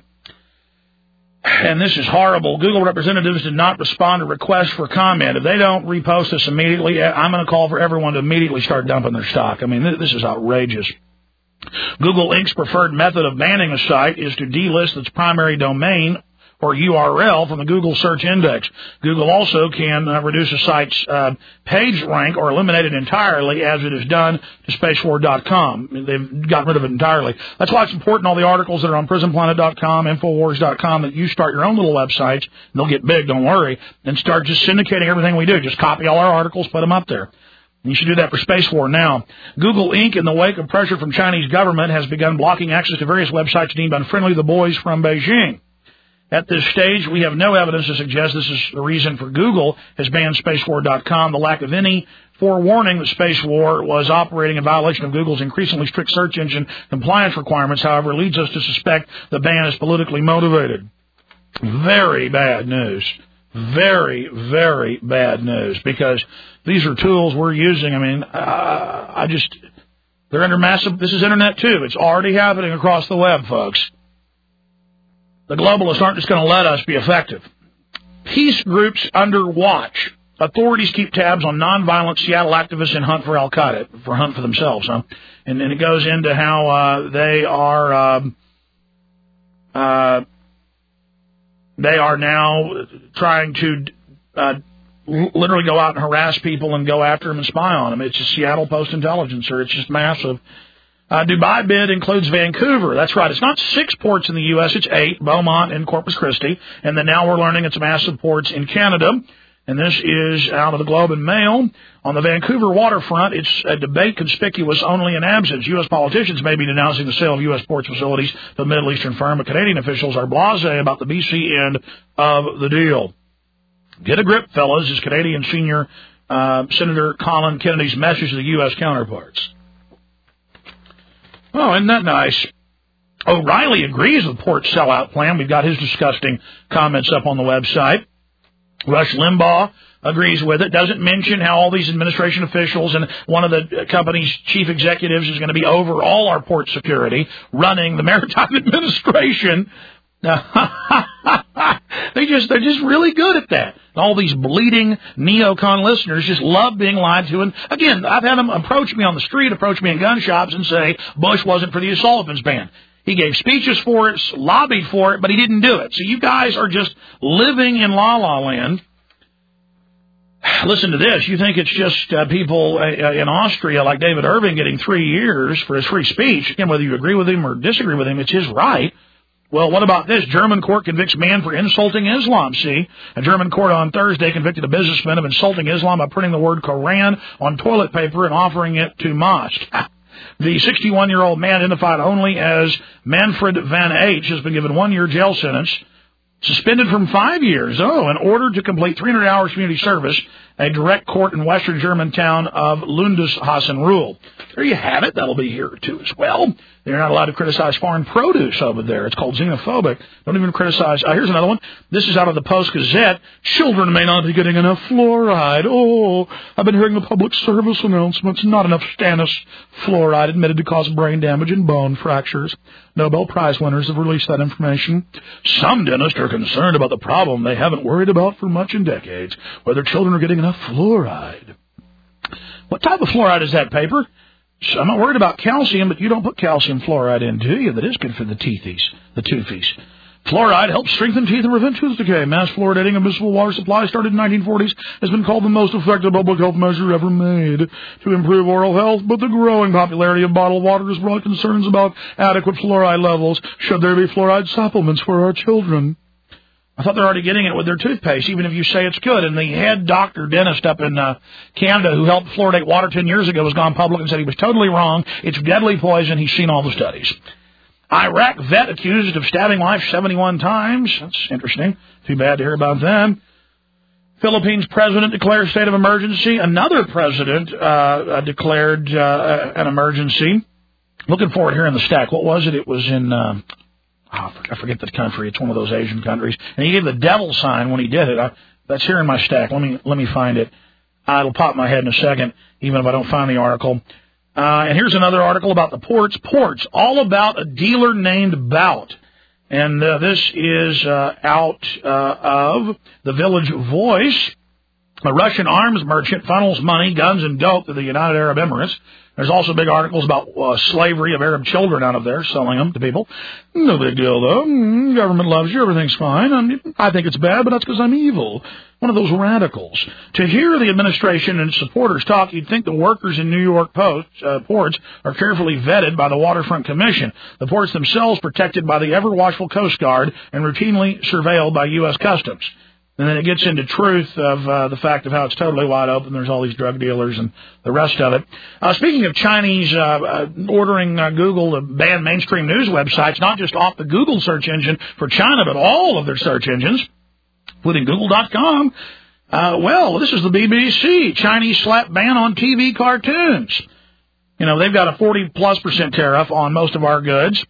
And this is horrible. Google representatives did not respond to requests for comment. If they don't repost this immediately, I'm going to call for everyone to immediately start dumping their stock. I mean, this is outrageous. Google Incorporated's preferred method of banning a site is to delist its primary domain or U R L from the Google search index. Google also can uh, reduce a site's uh, page rank or eliminate it entirely, as it has done to Spacewar dot com. They've gotten rid of it entirely. That's why it's important, all the articles that are on Prison Planet dot com, Infowars dot com, that you start your own little websites. They'll get big, don't worry, and start just syndicating everything we do. Just copy all our articles, put them up there. You should do that for Space War now. Google Incorporated, in the wake of pressure from Chinese government, has begun blocking access to various websites deemed unfriendly to the boys from Beijing. At this stage, we have no evidence to suggest this is the reason for Google has banned Spacewar dot com. The lack of any forewarning that Space War was operating in violation of Google's increasingly strict search engine compliance requirements, however, leads us to suspect the ban is politically motivated. Very bad news. Very, very bad news, because these are tools we're using. I mean, uh, I just, they're under massive, this is Internet too. It's already happening across the web, folks. The globalists aren't just going to let us be effective. Peace groups under watch. Authorities keep tabs on nonviolent Seattle activists in hunt for Al-Qaeda, for hunt for themselves, huh? And, and it goes into how uh, they are, um, uh, They are now trying to uh, literally go out and harass people and go after them and spy on them. It's a Seattle Post-Intelligencer. It's just massive. Uh, Dubai bid includes Vancouver. That's right. It's not six ports in the U S. It's eight, Beaumont and Corpus Christi. And then now we're learning it's massive ports in Canada. And this is out of the Globe and Mail. On the Vancouver waterfront, it's a debate conspicuous only in absence. U S politicians may be denouncing the sale of U S ports facilities to a Middle Eastern firm, but Canadian officials are blasé about the B C end of the deal. Get a grip, fellas, is Canadian senior uh, Senator Colin Kennedy's message to the U S counterparts. Oh, isn't that nice? O'Reilly agrees with port sellout plan. We've got his disgusting comments up on the website. Rush Limbaugh agrees with it, doesn't mention how all these administration officials and one of the company's chief executives is going to be over all our port security, running the Maritime Administration. they just, they're just really good at that. All these bleeding neocon listeners just love being lied to. And again, I've had them approach me on the street, approach me in gun shops and say Bush wasn't for the O'Sullivan's ban. He gave speeches for it, lobbied for it, but he didn't do it. So you guys are just living in la-la land. Listen to this. You think it's just uh, people uh, in Austria like David Irving getting three years for his free speech. Again, whether you agree with him or disagree with him, it's his right. Well, what about this? German court convicts man for insulting Islam. See, a German court on Thursday convicted a businessman of insulting Islam by printing the word Koran on toilet paper and offering it to mosque. The sixty-one-year-old man, identified only as Manfred Van H., has been given one-year jail sentence, suspended from five years, oh, in order to complete three hundred hours community service, a direct court in western German town of Lundeshausen ruled. There you have it. That'll be here, too, as well. They're not allowed to criticize foreign produce over there. It's called xenophobic. Don't even criticize. Uh, here's another one. This is out of the Post-Gazette. Children may not be getting enough fluoride. Oh, I've been hearing the public service announcements. Not enough stannous fluoride admitted to cause brain damage and bone fractures. Nobel Prize winners have released that information. Some dentists are concerned about the problem they haven't worried about for much in decades, whether children are getting enough fluoride. What type of fluoride is that, paper? So I'm not worried about calcium, but you don't put calcium fluoride in, do you? That is good for the teethies, the toothies. Fluoride helps strengthen teeth and prevent tooth decay. Mass fluoridating of municipal water supply started in the nineteen forties has been called the most effective public health measure ever made to improve oral health, but the growing popularity of bottled water has brought concerns about adequate fluoride levels. Should there be fluoride supplements for our children? I thought they're already getting it with their toothpaste, even if you say it's good. And the head doctor dentist up in uh, Canada who helped fluoridate water ten years ago has gone public and said he was totally wrong. It's deadly poison. He's seen all the studies. Iraq vet accused of stabbing wife seventy-one times. That's interesting. Too bad to hear about that. Philippines president declares state of emergency. Another president uh, declared uh, an emergency. Looking for it here in the stack. What was it? It was in... Uh, Oh, I forget the country. It's one of those Asian countries. And he gave the devil sign when he did it. I, that's here in my stack. Let me let me find it. Uh, it'll pop in my head in a second, even if I don't find the article. Uh, and here's another article about the ports. Ports, all about a dealer named Bout. And uh, this is uh, out uh, of the Village Voice. A Russian arms merchant funnels money, guns, and dope to the United Arab Emirates. There's also big articles about uh, slavery of Arab children out of there, selling them to people. No big deal, though. Mm, government loves you. Everything's fine. I mean, I think it's bad, but that's because I'm evil. One of those radicals. To hear the administration and its supporters talk, you'd think the workers in New York Post, uh, ports are carefully vetted by the Waterfront Commission. The ports themselves protected by the ever-watchful Coast Guard and routinely surveilled by U S Customs. And then it gets into truth of uh, the fact of how it's totally wide open. There's all these drug dealers and the rest of it. Uh, speaking of Chinese uh, uh, ordering uh, Google to ban mainstream news websites, not just off the Google search engine for China, but all of their search engines, including Google dot com. Uh, well, this is the B B C. Chinese slap ban on T V cartoons. You know, they've got a forty plus percent tariff on most of our goods.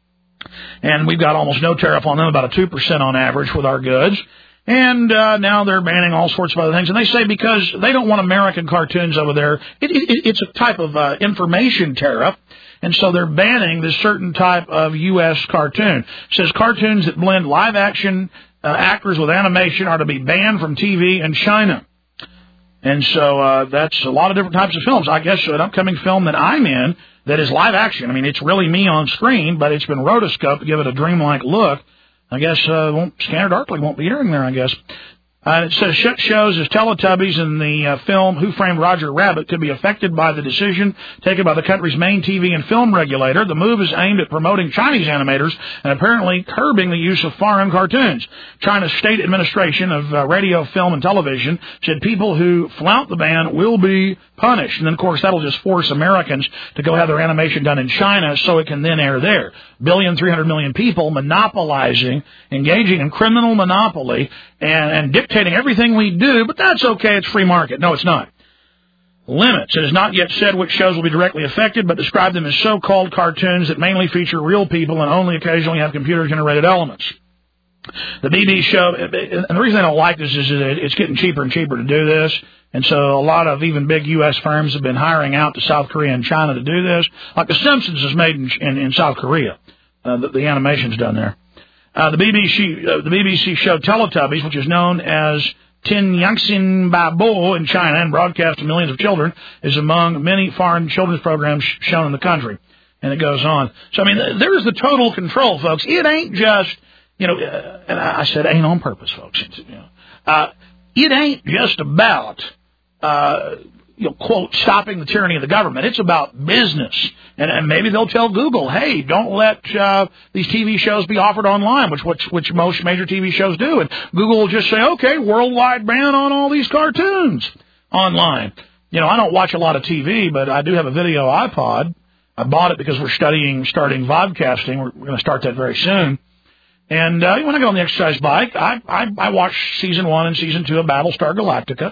And we've got almost no tariff on them, about a two percent on average with our goods. And uh, now they're banning all sorts of other things. And they say because they don't want American cartoons over there, it, it, it's a type of uh, information tariff. And so they're banning this certain type of U S cartoon. It says cartoons that blend live action uh, actors with animation are to be banned from T V in China. And so uh, that's a lot of different types of films. I guess an upcoming film that I'm in that is live action. I mean, it's really me on screen, but it's been rotoscoped to give it a dreamlike look. I guess uh, won't, Scanner Darkly won't be hearing there, I guess. Uh, it says shit shows as Teletubbies in the uh, film Who Framed Roger Rabbit could be affected by the decision taken by the country's main T V and film regulator. The move is aimed at promoting Chinese animators and apparently curbing the use of foreign cartoons. China's State Administration of uh, Radio, Film, and Television said people who flout the ban will be punished. And then, of course, that'll just force Americans to go have their animation done in China so it can then air there. Billion, three hundred million people monopolizing, engaging in criminal monopoly, and, and dictating everything we do, but that's okay, it's free market. No, it's not. Limits. It is not yet said which shows will be directly affected, but describe them as so-called cartoons that mainly feature real people and only occasionally have computer-generated elements. The B B show, and the reason I don't like this is that it's getting cheaper and cheaper to do this, and so a lot of even big U S firms have been hiring out to South Korea and China to do this. Like The Simpsons is made in, in, in South Korea. Uh, the, the animation's done there. Uh, the B B C uh, the B B C show Teletubbies, which is known as Tin Yangxin Babo in China and broadcast to millions of children, is among many foreign children's programs shown in the country. And it goes on. So, I mean, there's the total control, folks. It ain't just, you know, uh, and I said ain't on purpose, folks. It's, you know, uh, it ain't just about, uh, you know, quote, stopping the tyranny of the government. It's about business. And, and maybe they'll tell Google, hey, don't let uh, these T V shows be offered online, which, which which most major T V shows do. And Google will just say, okay, worldwide ban on all these cartoons online. You know, I don't watch a lot of T V, but I do have a video iPod. I bought it because we're studying, starting vodcasting. We're, we're going to start that very soon. And uh, when I get on the exercise bike, I, I, I watch season one and season two of Battlestar Galactica.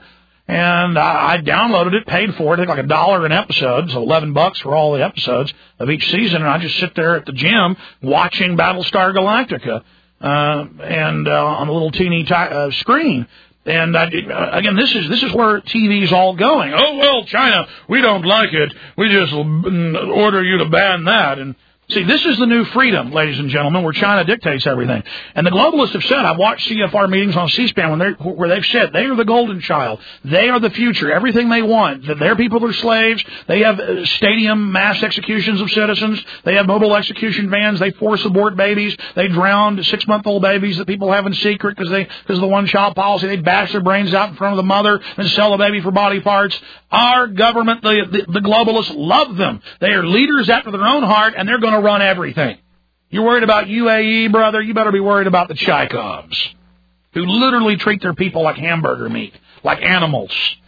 And I, I downloaded it, paid for it, I think like a dollar an episode, so eleven bucks for all the episodes of each season, and I just sit there at the gym watching Battlestar Galactica, uh, and, uh, on a little teeny t- uh, screen. And, uh, again, this is, this is where T V's all going. Oh, well, China, we don't like it. We just order you to ban that. And, see, this is the new freedom, ladies and gentlemen, where China dictates everything. And the globalists have said, I've watched C F R meetings on C-SPAN when they're, where they've said they are the golden child. They are the future. Everything they want. That their people are slaves. They have stadium mass executions of citizens. They have mobile execution vans. They force abort babies. They drown six-month-old babies that people have in secret because they because of the one-child policy. They bash their brains out in front of the mother and sell the baby for body parts. Our government, the, the, the globalists, love them. They are leaders after their own heart, and they're going to run everything. You're worried about U A E, brother? You better be worried about the Chaikovs, who literally treat their people like hamburger meat, like animals.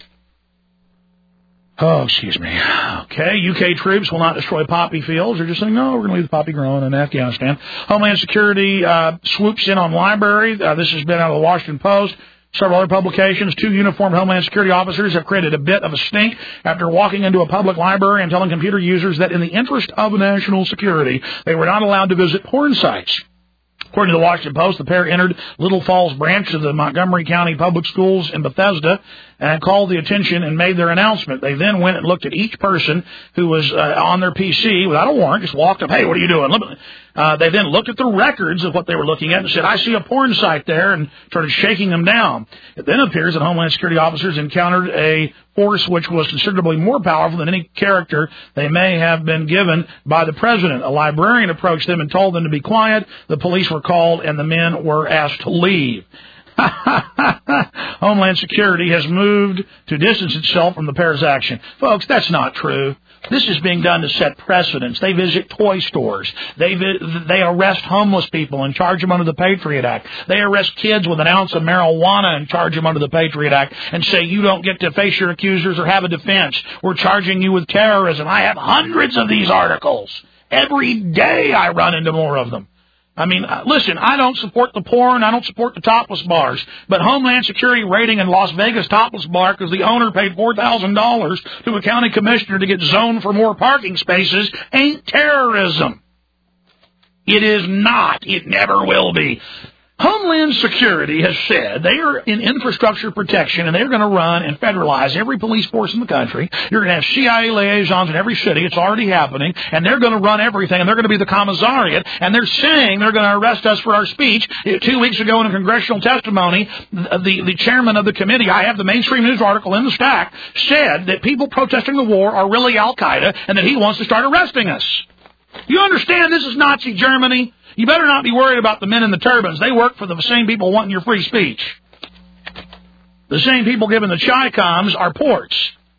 Oh, excuse me. Okay, U K troops will not destroy poppy fields. They're just saying, no, we're going to leave the poppy growing in Afghanistan. Homeland Security uh, swoops in on library. Uh, this has been out of the Washington Post. Several other publications. Two uniformed Homeland Security officers have created a bit of a stink after walking into a public library and telling computer users that in the interest of national security, they were not allowed to visit porn sites. According to the Washington Post, the pair entered Little Falls branch of the Montgomery County Public Schools in Bethesda and called the attention and made their announcement. They then went and looked at each person who was uh, on their P C without a warrant, just walked up, hey, what are you doing? Uh, they then looked at the records of what they were looking at and said, I see a porn site there, and started shaking them down. It then appears that Homeland Security officers encountered a force which was considerably more powerful than any character they may have been given by the president. A librarian approached them and told them to be quiet. The police were called, and the men were asked to leave. Homeland Security has moved to distance itself from the pair's action. Folks, that's not true. This is being done to set precedents. They visit toy stores. They vi- they arrest homeless people and charge them under the Patriot Act. They arrest kids with an ounce of marijuana and charge them under the Patriot Act and say you don't get to face your accusers or have a defense. We're charging you with terrorism. I have hundreds of these articles. Every day I run into more of them. I mean, listen, I don't support the porn, I don't support the topless bars, but Homeland Security raiding in Las Vegas topless bar because the owner paid four thousand dollars to a county commissioner to get zoned for more parking spaces ain't terrorism. It is not. It never will be. Homeland Security has said they are in infrastructure protection, and they're going to run and federalize every police force in the country. You're going to have C I A liaisons in every city. It's already happening. And they're going to run everything, and they're going to be the commissariat. And they're saying they're going to arrest us for our speech. Two weeks ago in a congressional testimony, the, the chairman of the committee, I have the mainstream news article in the stack, said that people protesting the war are really Al-Qaeda and that he wants to start arresting us. You understand this is Nazi Germany? You better not be worried about the men in the turbans. They work for the same people wanting your free speech. The same people giving the Chi-Coms are ports.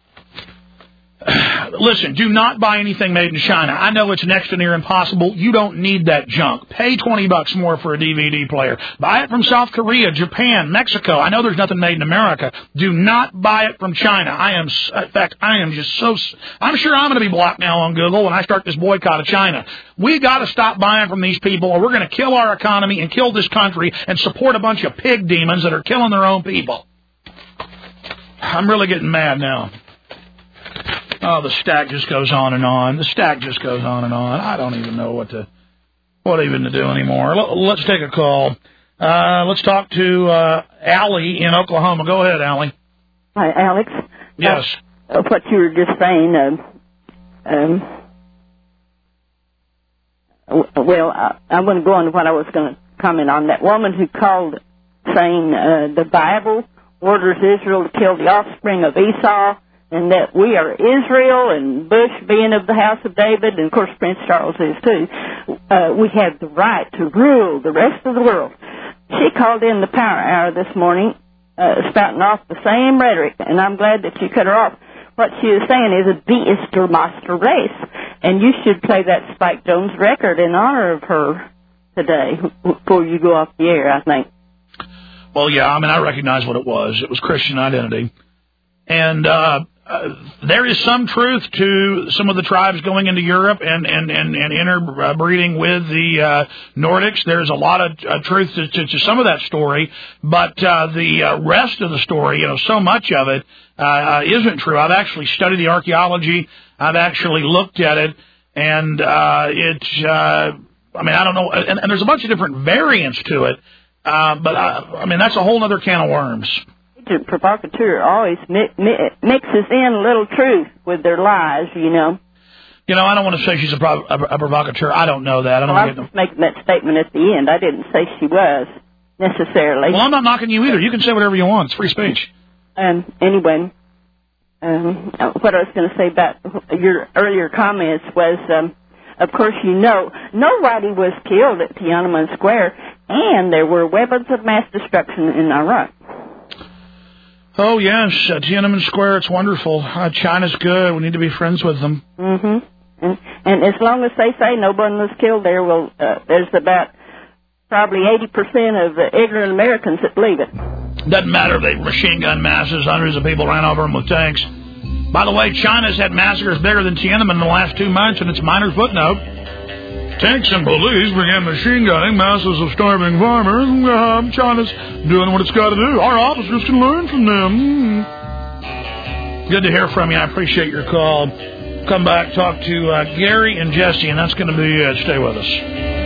Listen, do not buy anything made in China. I know it's next to near impossible. You don't need that junk. Pay twenty bucks more for a D V D player. Buy it from South Korea, Japan, Mexico. I know there's nothing made in America. Do not buy it from China. I am, in fact, I am just so, I'm sure I'm going to be blocked now on Google when I start this boycott of China. We got to stop buying from these people, or we're going to kill our economy and kill this country and support a bunch of pig demons that are killing their own people. I'm really getting mad now. Oh, the stack just goes on and on. The stack just goes on and on. I don't even know what to, what even to do anymore. Let's take a call. Uh, let's talk to uh, Allie in Oklahoma. Go ahead, Allie. Hi, Alex. Yes. Uh, what you were just saying. Uh, um, well, I, I wouldn't go on to what I was going to comment on. That woman who called saying uh, the Bible orders Israel to kill the offspring of Esau, and that we are Israel, and Bush being of the house of David, and of course Prince Charles is too, uh, we have the right to rule the rest of the world. She called in the Power Hour this morning, uh, spouting off the same rhetoric, and I'm glad that you cut her off. What she was saying is a deist or master race, and you should play that Spike Jones record in honor of her today before you go off the air, I think. Well, yeah, I mean, I recognize what it was. It was Christian identity. And, uh, uh, there is some truth to some of the tribes going into Europe and, and, and, and interbreeding with the uh, Nordics. There's a lot of uh, truth to, to, to some of that story, but uh, the uh, rest of the story, you know, so much of it uh, uh, isn't true. I've actually studied the archaeology. I've actually looked at it, and uh, it's, uh, I mean, I don't know, and, and there's a bunch of different variants to it, uh, but, uh, I mean, that's a whole other can of worms. The provocateur always mi- mi- mixes in a little truth with their lies, you know. You know, I don't want to say she's a, prov- a, a provocateur. I don't know that. I don't well, know. I'm just making that statement at the end. I didn't say she was, necessarily. Well, I'm not knocking you either. You can say whatever you want. It's free speech. Um, anyway, um, what I was going to say about your earlier comments was, um, of course, you know, nobody was killed at Tiananmen Square, and there were weapons of mass destruction in Iraq. Oh, yes, uh, Tiananmen Square, it's wonderful. Uh, China's good. We need to be friends with them. Mm-hmm. And, and as long as they say no one was killed there, well, uh, there's about probably eighty percent of uh, ignorant Americans that believe it. Doesn't matter if they machine gun masses, hundreds of people ran over them with tanks. By the way, China's had massacres bigger than Tiananmen in the last two months, and it's a minor footnote. Tanks and police began machine gunning masses of starving farmers. Uh, China's doing what it's got to do. Our officers can learn from them. Mm. Good to hear from you. I appreciate your call. Come back, talk to uh, Gary and Jesse, and that's going to be it. Stay with us.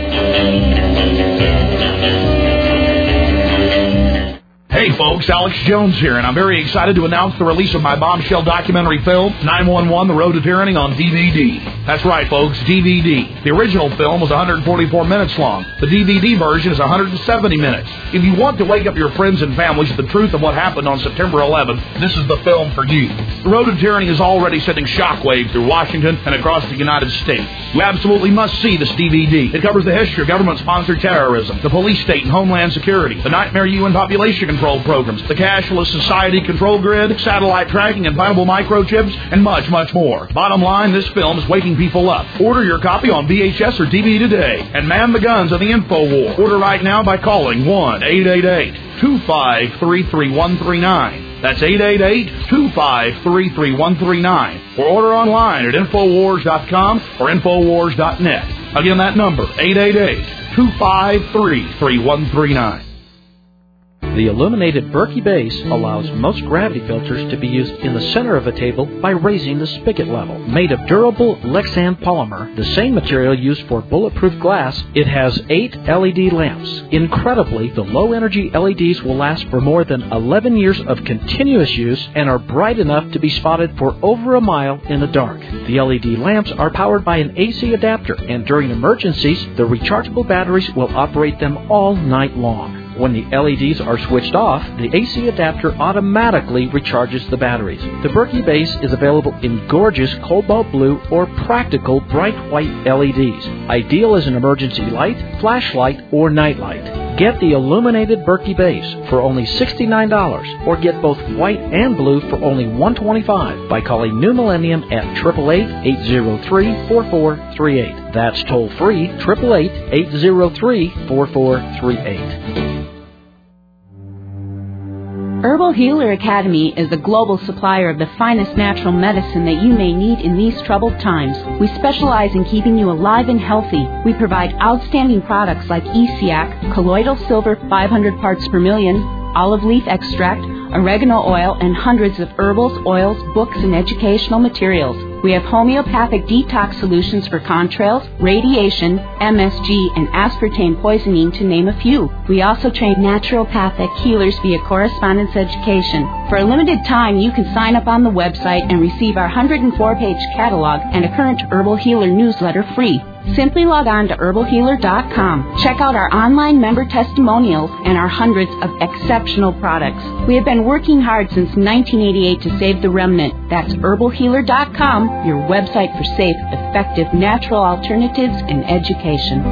Hey folks, Alex Jones here, and I'm very excited to announce the release of my bombshell documentary film, nine one one, The Road to Tyranny, on D V D. That's right folks, D V D. The original film was one hundred forty-four minutes long. The D V D version is one hundred seventy minutes. If you want to wake up your friends and families to the truth of what happened on September eleventh, this is the film for you. The Road to Tyranny is already sending shockwaves through Washington and across the United States. You absolutely must see this D V D. It covers the history of government-sponsored terrorism, the police state and homeland security, the nightmare U N population control programs, the cashless society control grid, satellite tracking, implantable microchips, and much, much more. Bottom line, this film is waking people up. Order your copy on V H S or D V D today and man the guns of the info war. Order right now by calling one eight eight eight, two five three, three one three nine. That's eight eight eight, two five three, three one three nine. Or order online at infowars dot com or infowars dot net. Again, that number, eight eight eight, two five three, three one three nine. The illuminated Berkey base allows most gravity filters to be used in the center of a table by raising the spigot level. Made of durable Lexan polymer, the same material used for bulletproof glass, it has eight L E D lamps. Incredibly, the low-energy L E Ds will last for more than eleven years of continuous use and are bright enough to be spotted for over a mile in the dark. The L E D lamps are powered by an A C adapter, and during emergencies, the rechargeable batteries will operate them all night long. When the L E Ds are switched off, the A C adapter automatically recharges the batteries. The Berkey base is available in gorgeous cobalt blue or practical bright white L E Ds, ideal as an emergency light, flashlight, or nightlight. Get the illuminated Berkey base for only sixty-nine dollars, or get both white and blue for only one hundred twenty-five dollars by calling New Millennium at eight eight eight, eight zero three, four four three eight. That's toll free, eight eight eight, eight zero three, four four three eight. Herbal Healer Academy is a global supplier of the finest natural medicine that you may need in these troubled times. We specialize in keeping you alive and healthy. We provide outstanding products like E C A C, colloidal silver five hundred parts per million, olive leaf extract, oregano oil, and hundreds of herbals, oils, books, and educational materials. We have homeopathic detox solutions for contrails, radiation, M S G, and aspartame poisoning, to name a few. We also train naturopathic healers via correspondence education. For a limited time, you can sign up on the website and receive our one hundred four page catalog and a current Herbal Healer newsletter free. Simply log on to herbal healer dot com. Check out our online member testimonials and our hundreds of exceptional products. We have been working hard since nineteen eighty-eight to save the remnant. That's herbal healer dot com, your website for safe, effective, natural alternatives and education.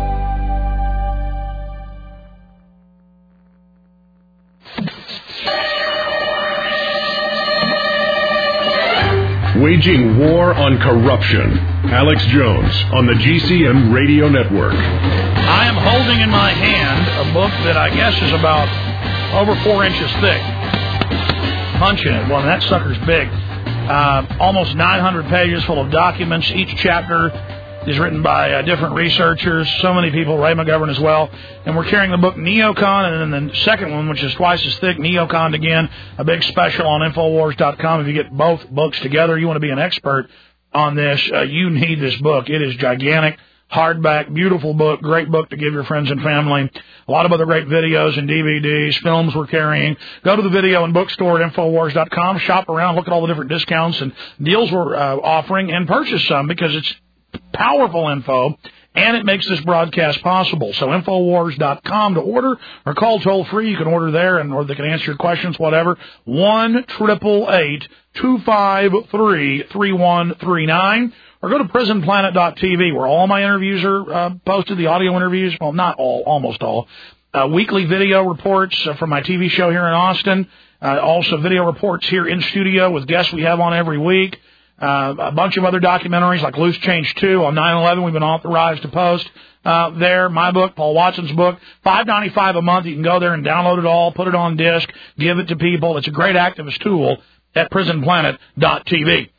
Waging war on corruption. Alex Jones on the G C N Radio Network. I am holding in my hand a book that I guess is about over four inches thick. Punching it. Well, that sucker's big. Uh, almost nine hundred pages full of documents. Each chapter is written by uh, different researchers. So many people, Ray McGovern as well. And we're carrying the book Neocon, and then the second one, which is twice as thick, Neocon again, a big special on Infowars dot com. If you get both books together, you want to be an expert on this, uh, you need this book. It is gigantic, hardback, beautiful book, great book to give your friends and family. A lot of other great videos and D V Ds, films we're carrying. Go to the video and bookstore at Infowars dot com, shop around, look at all the different discounts and deals we're uh, offering, and purchase some because it's powerful info, and it makes this broadcast possible. So Infowars dot com to order, or call toll free. You can order there, and or they can answer your questions, whatever. one eight eight eight, two five three, three one three nine. Or go to prison planet dot t v, where all my interviews are uh, posted, the audio interviews. Well, not all, almost all. Uh, weekly video reports uh, from my T V show here in Austin. Uh, also video reports here in studio with guests we have on every week. Uh, a bunch of other documentaries like Loose Change two on nine eleven we've been authorized to post uh, there. My book, Paul Watson's book, five ninety-five a month. You can go there and download it all, put it on disc, give it to people. It's a great activist tool at prison planet dot t v.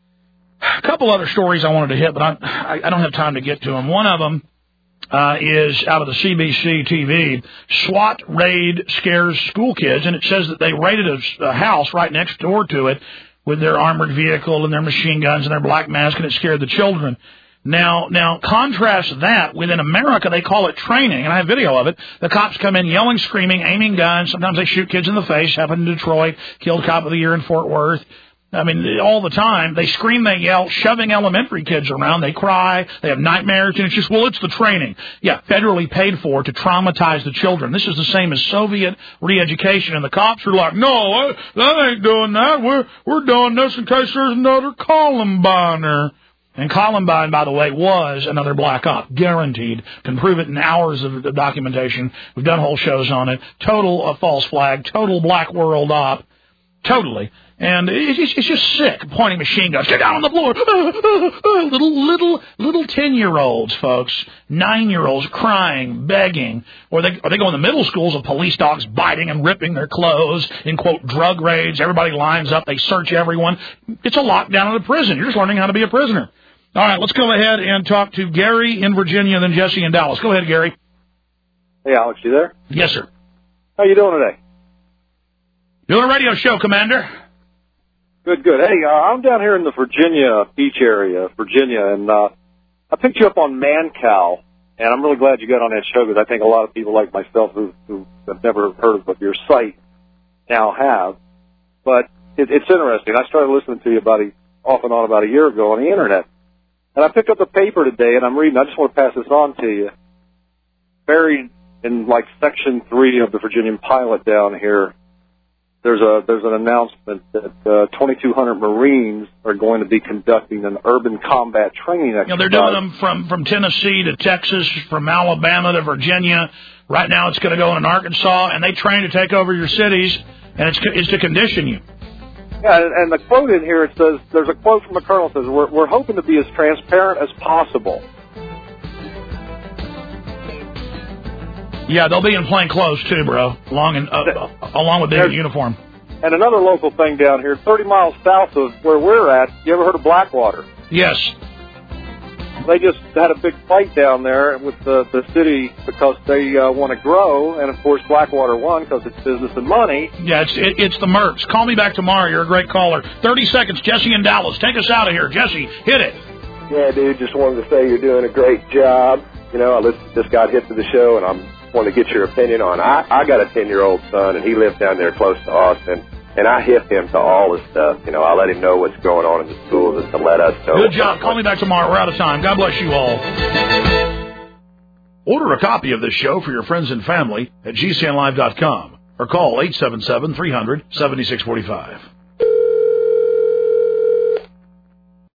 A couple other stories I wanted to hit, but I, I don't have time to get to them. One of them uh, is out of the C B C T V. SWAT raid scares school kids, and it says that they raided a, a house right next door to it with their armored vehicle and their machine guns and their black mask, and it scared the children. Now, now contrast that with in America, they call it training, and I have video of it. The cops come in yelling, screaming, aiming guns. Sometimes they shoot kids in the face. Happened in Detroit, killed cop of the year in Fort Worth. I mean, all the time. They scream, they yell, shoving elementary kids around. They cry. They have nightmares. And it's just, well, it's the training. Yeah, federally paid for to traumatize the children. This is the same as Soviet re-education. And the cops are like, no, I, that ain't doing that. We're, we're doing this in case there's another Columbiner. And Columbine, by the way, was another black op. Guaranteed. Can prove it in hours of documentation. We've done whole shows on it. Total uh, false flag. Total black world op. Totally. And it's just, it's just sick, pointing machine guns. Get down on the floor. little, little, little ten-year-olds, folks. Nine-year-olds crying, begging. Or they, or they go in the middle schools of police dogs biting and ripping their clothes in, quote, drug raids. Everybody lines up. They search everyone. It's a lockdown of the prison. You're just learning how to be a prisoner. All right, let's go ahead and talk to Gary in Virginia, then Jesse in Dallas. Go ahead, Gary. Hey, Alex, you there? Yes, sir. How you doing today? Doing a radio show, Commander. Good, good. Hey, uh, I'm down here in the Virginia Beach area, Virginia, and uh, I picked you up on Mancow, and I'm really glad you got on that show because I think a lot of people like myself who, who have never heard of your site now have. But it, it's interesting. I started listening to you about a, off and on about a year ago on the Internet, and I picked up the paper today, and I'm reading. I just want to pass this on to you. Buried in, like, Section three of the Virginian Pilot down here, There's a there's an announcement that uh, twenty-two hundred Marines are going to be conducting an urban combat training exercise. You know, they're doing them from, from Tennessee to Texas, from Alabama to Virginia. Right now it's going to go in Arkansas, and they train to take over your cities, and it's, it's to condition you. Yeah, and, and the quote in here, it says, there's a quote from the colonel that says, we're, we're hoping to be as transparent as possible. Yeah, they'll be in plain clothes, too, bro, along, in, uh, along with being in uniform. And another local thing down here, thirty miles south of where we're at, you ever heard of Blackwater? Yes. They just had a big fight down there with the, the city because they uh, want to grow, and, of course, Blackwater won because it's business and money. Yeah, it's it, it's the Mercs. Call me back tomorrow. You're a great caller. thirty seconds, Jesse in Dallas. Take us out of here. Jesse, hit it. Yeah, dude, just wanted to say you're doing a great job. You know, I listened, just got hit to the show, and I'm wanted to get your opinion on. I, I got a ten-year-old son, and he lives down there close to Austin, and I hip him to all this stuff. You know, I let him know what's going on in the schools and to let us know. Good job. Call me back tomorrow. We're out of time. God bless you all. Order a copy of this show for your friends and family at G C N live dot com or call eight seven seven, three hundred, seventy-six forty-five.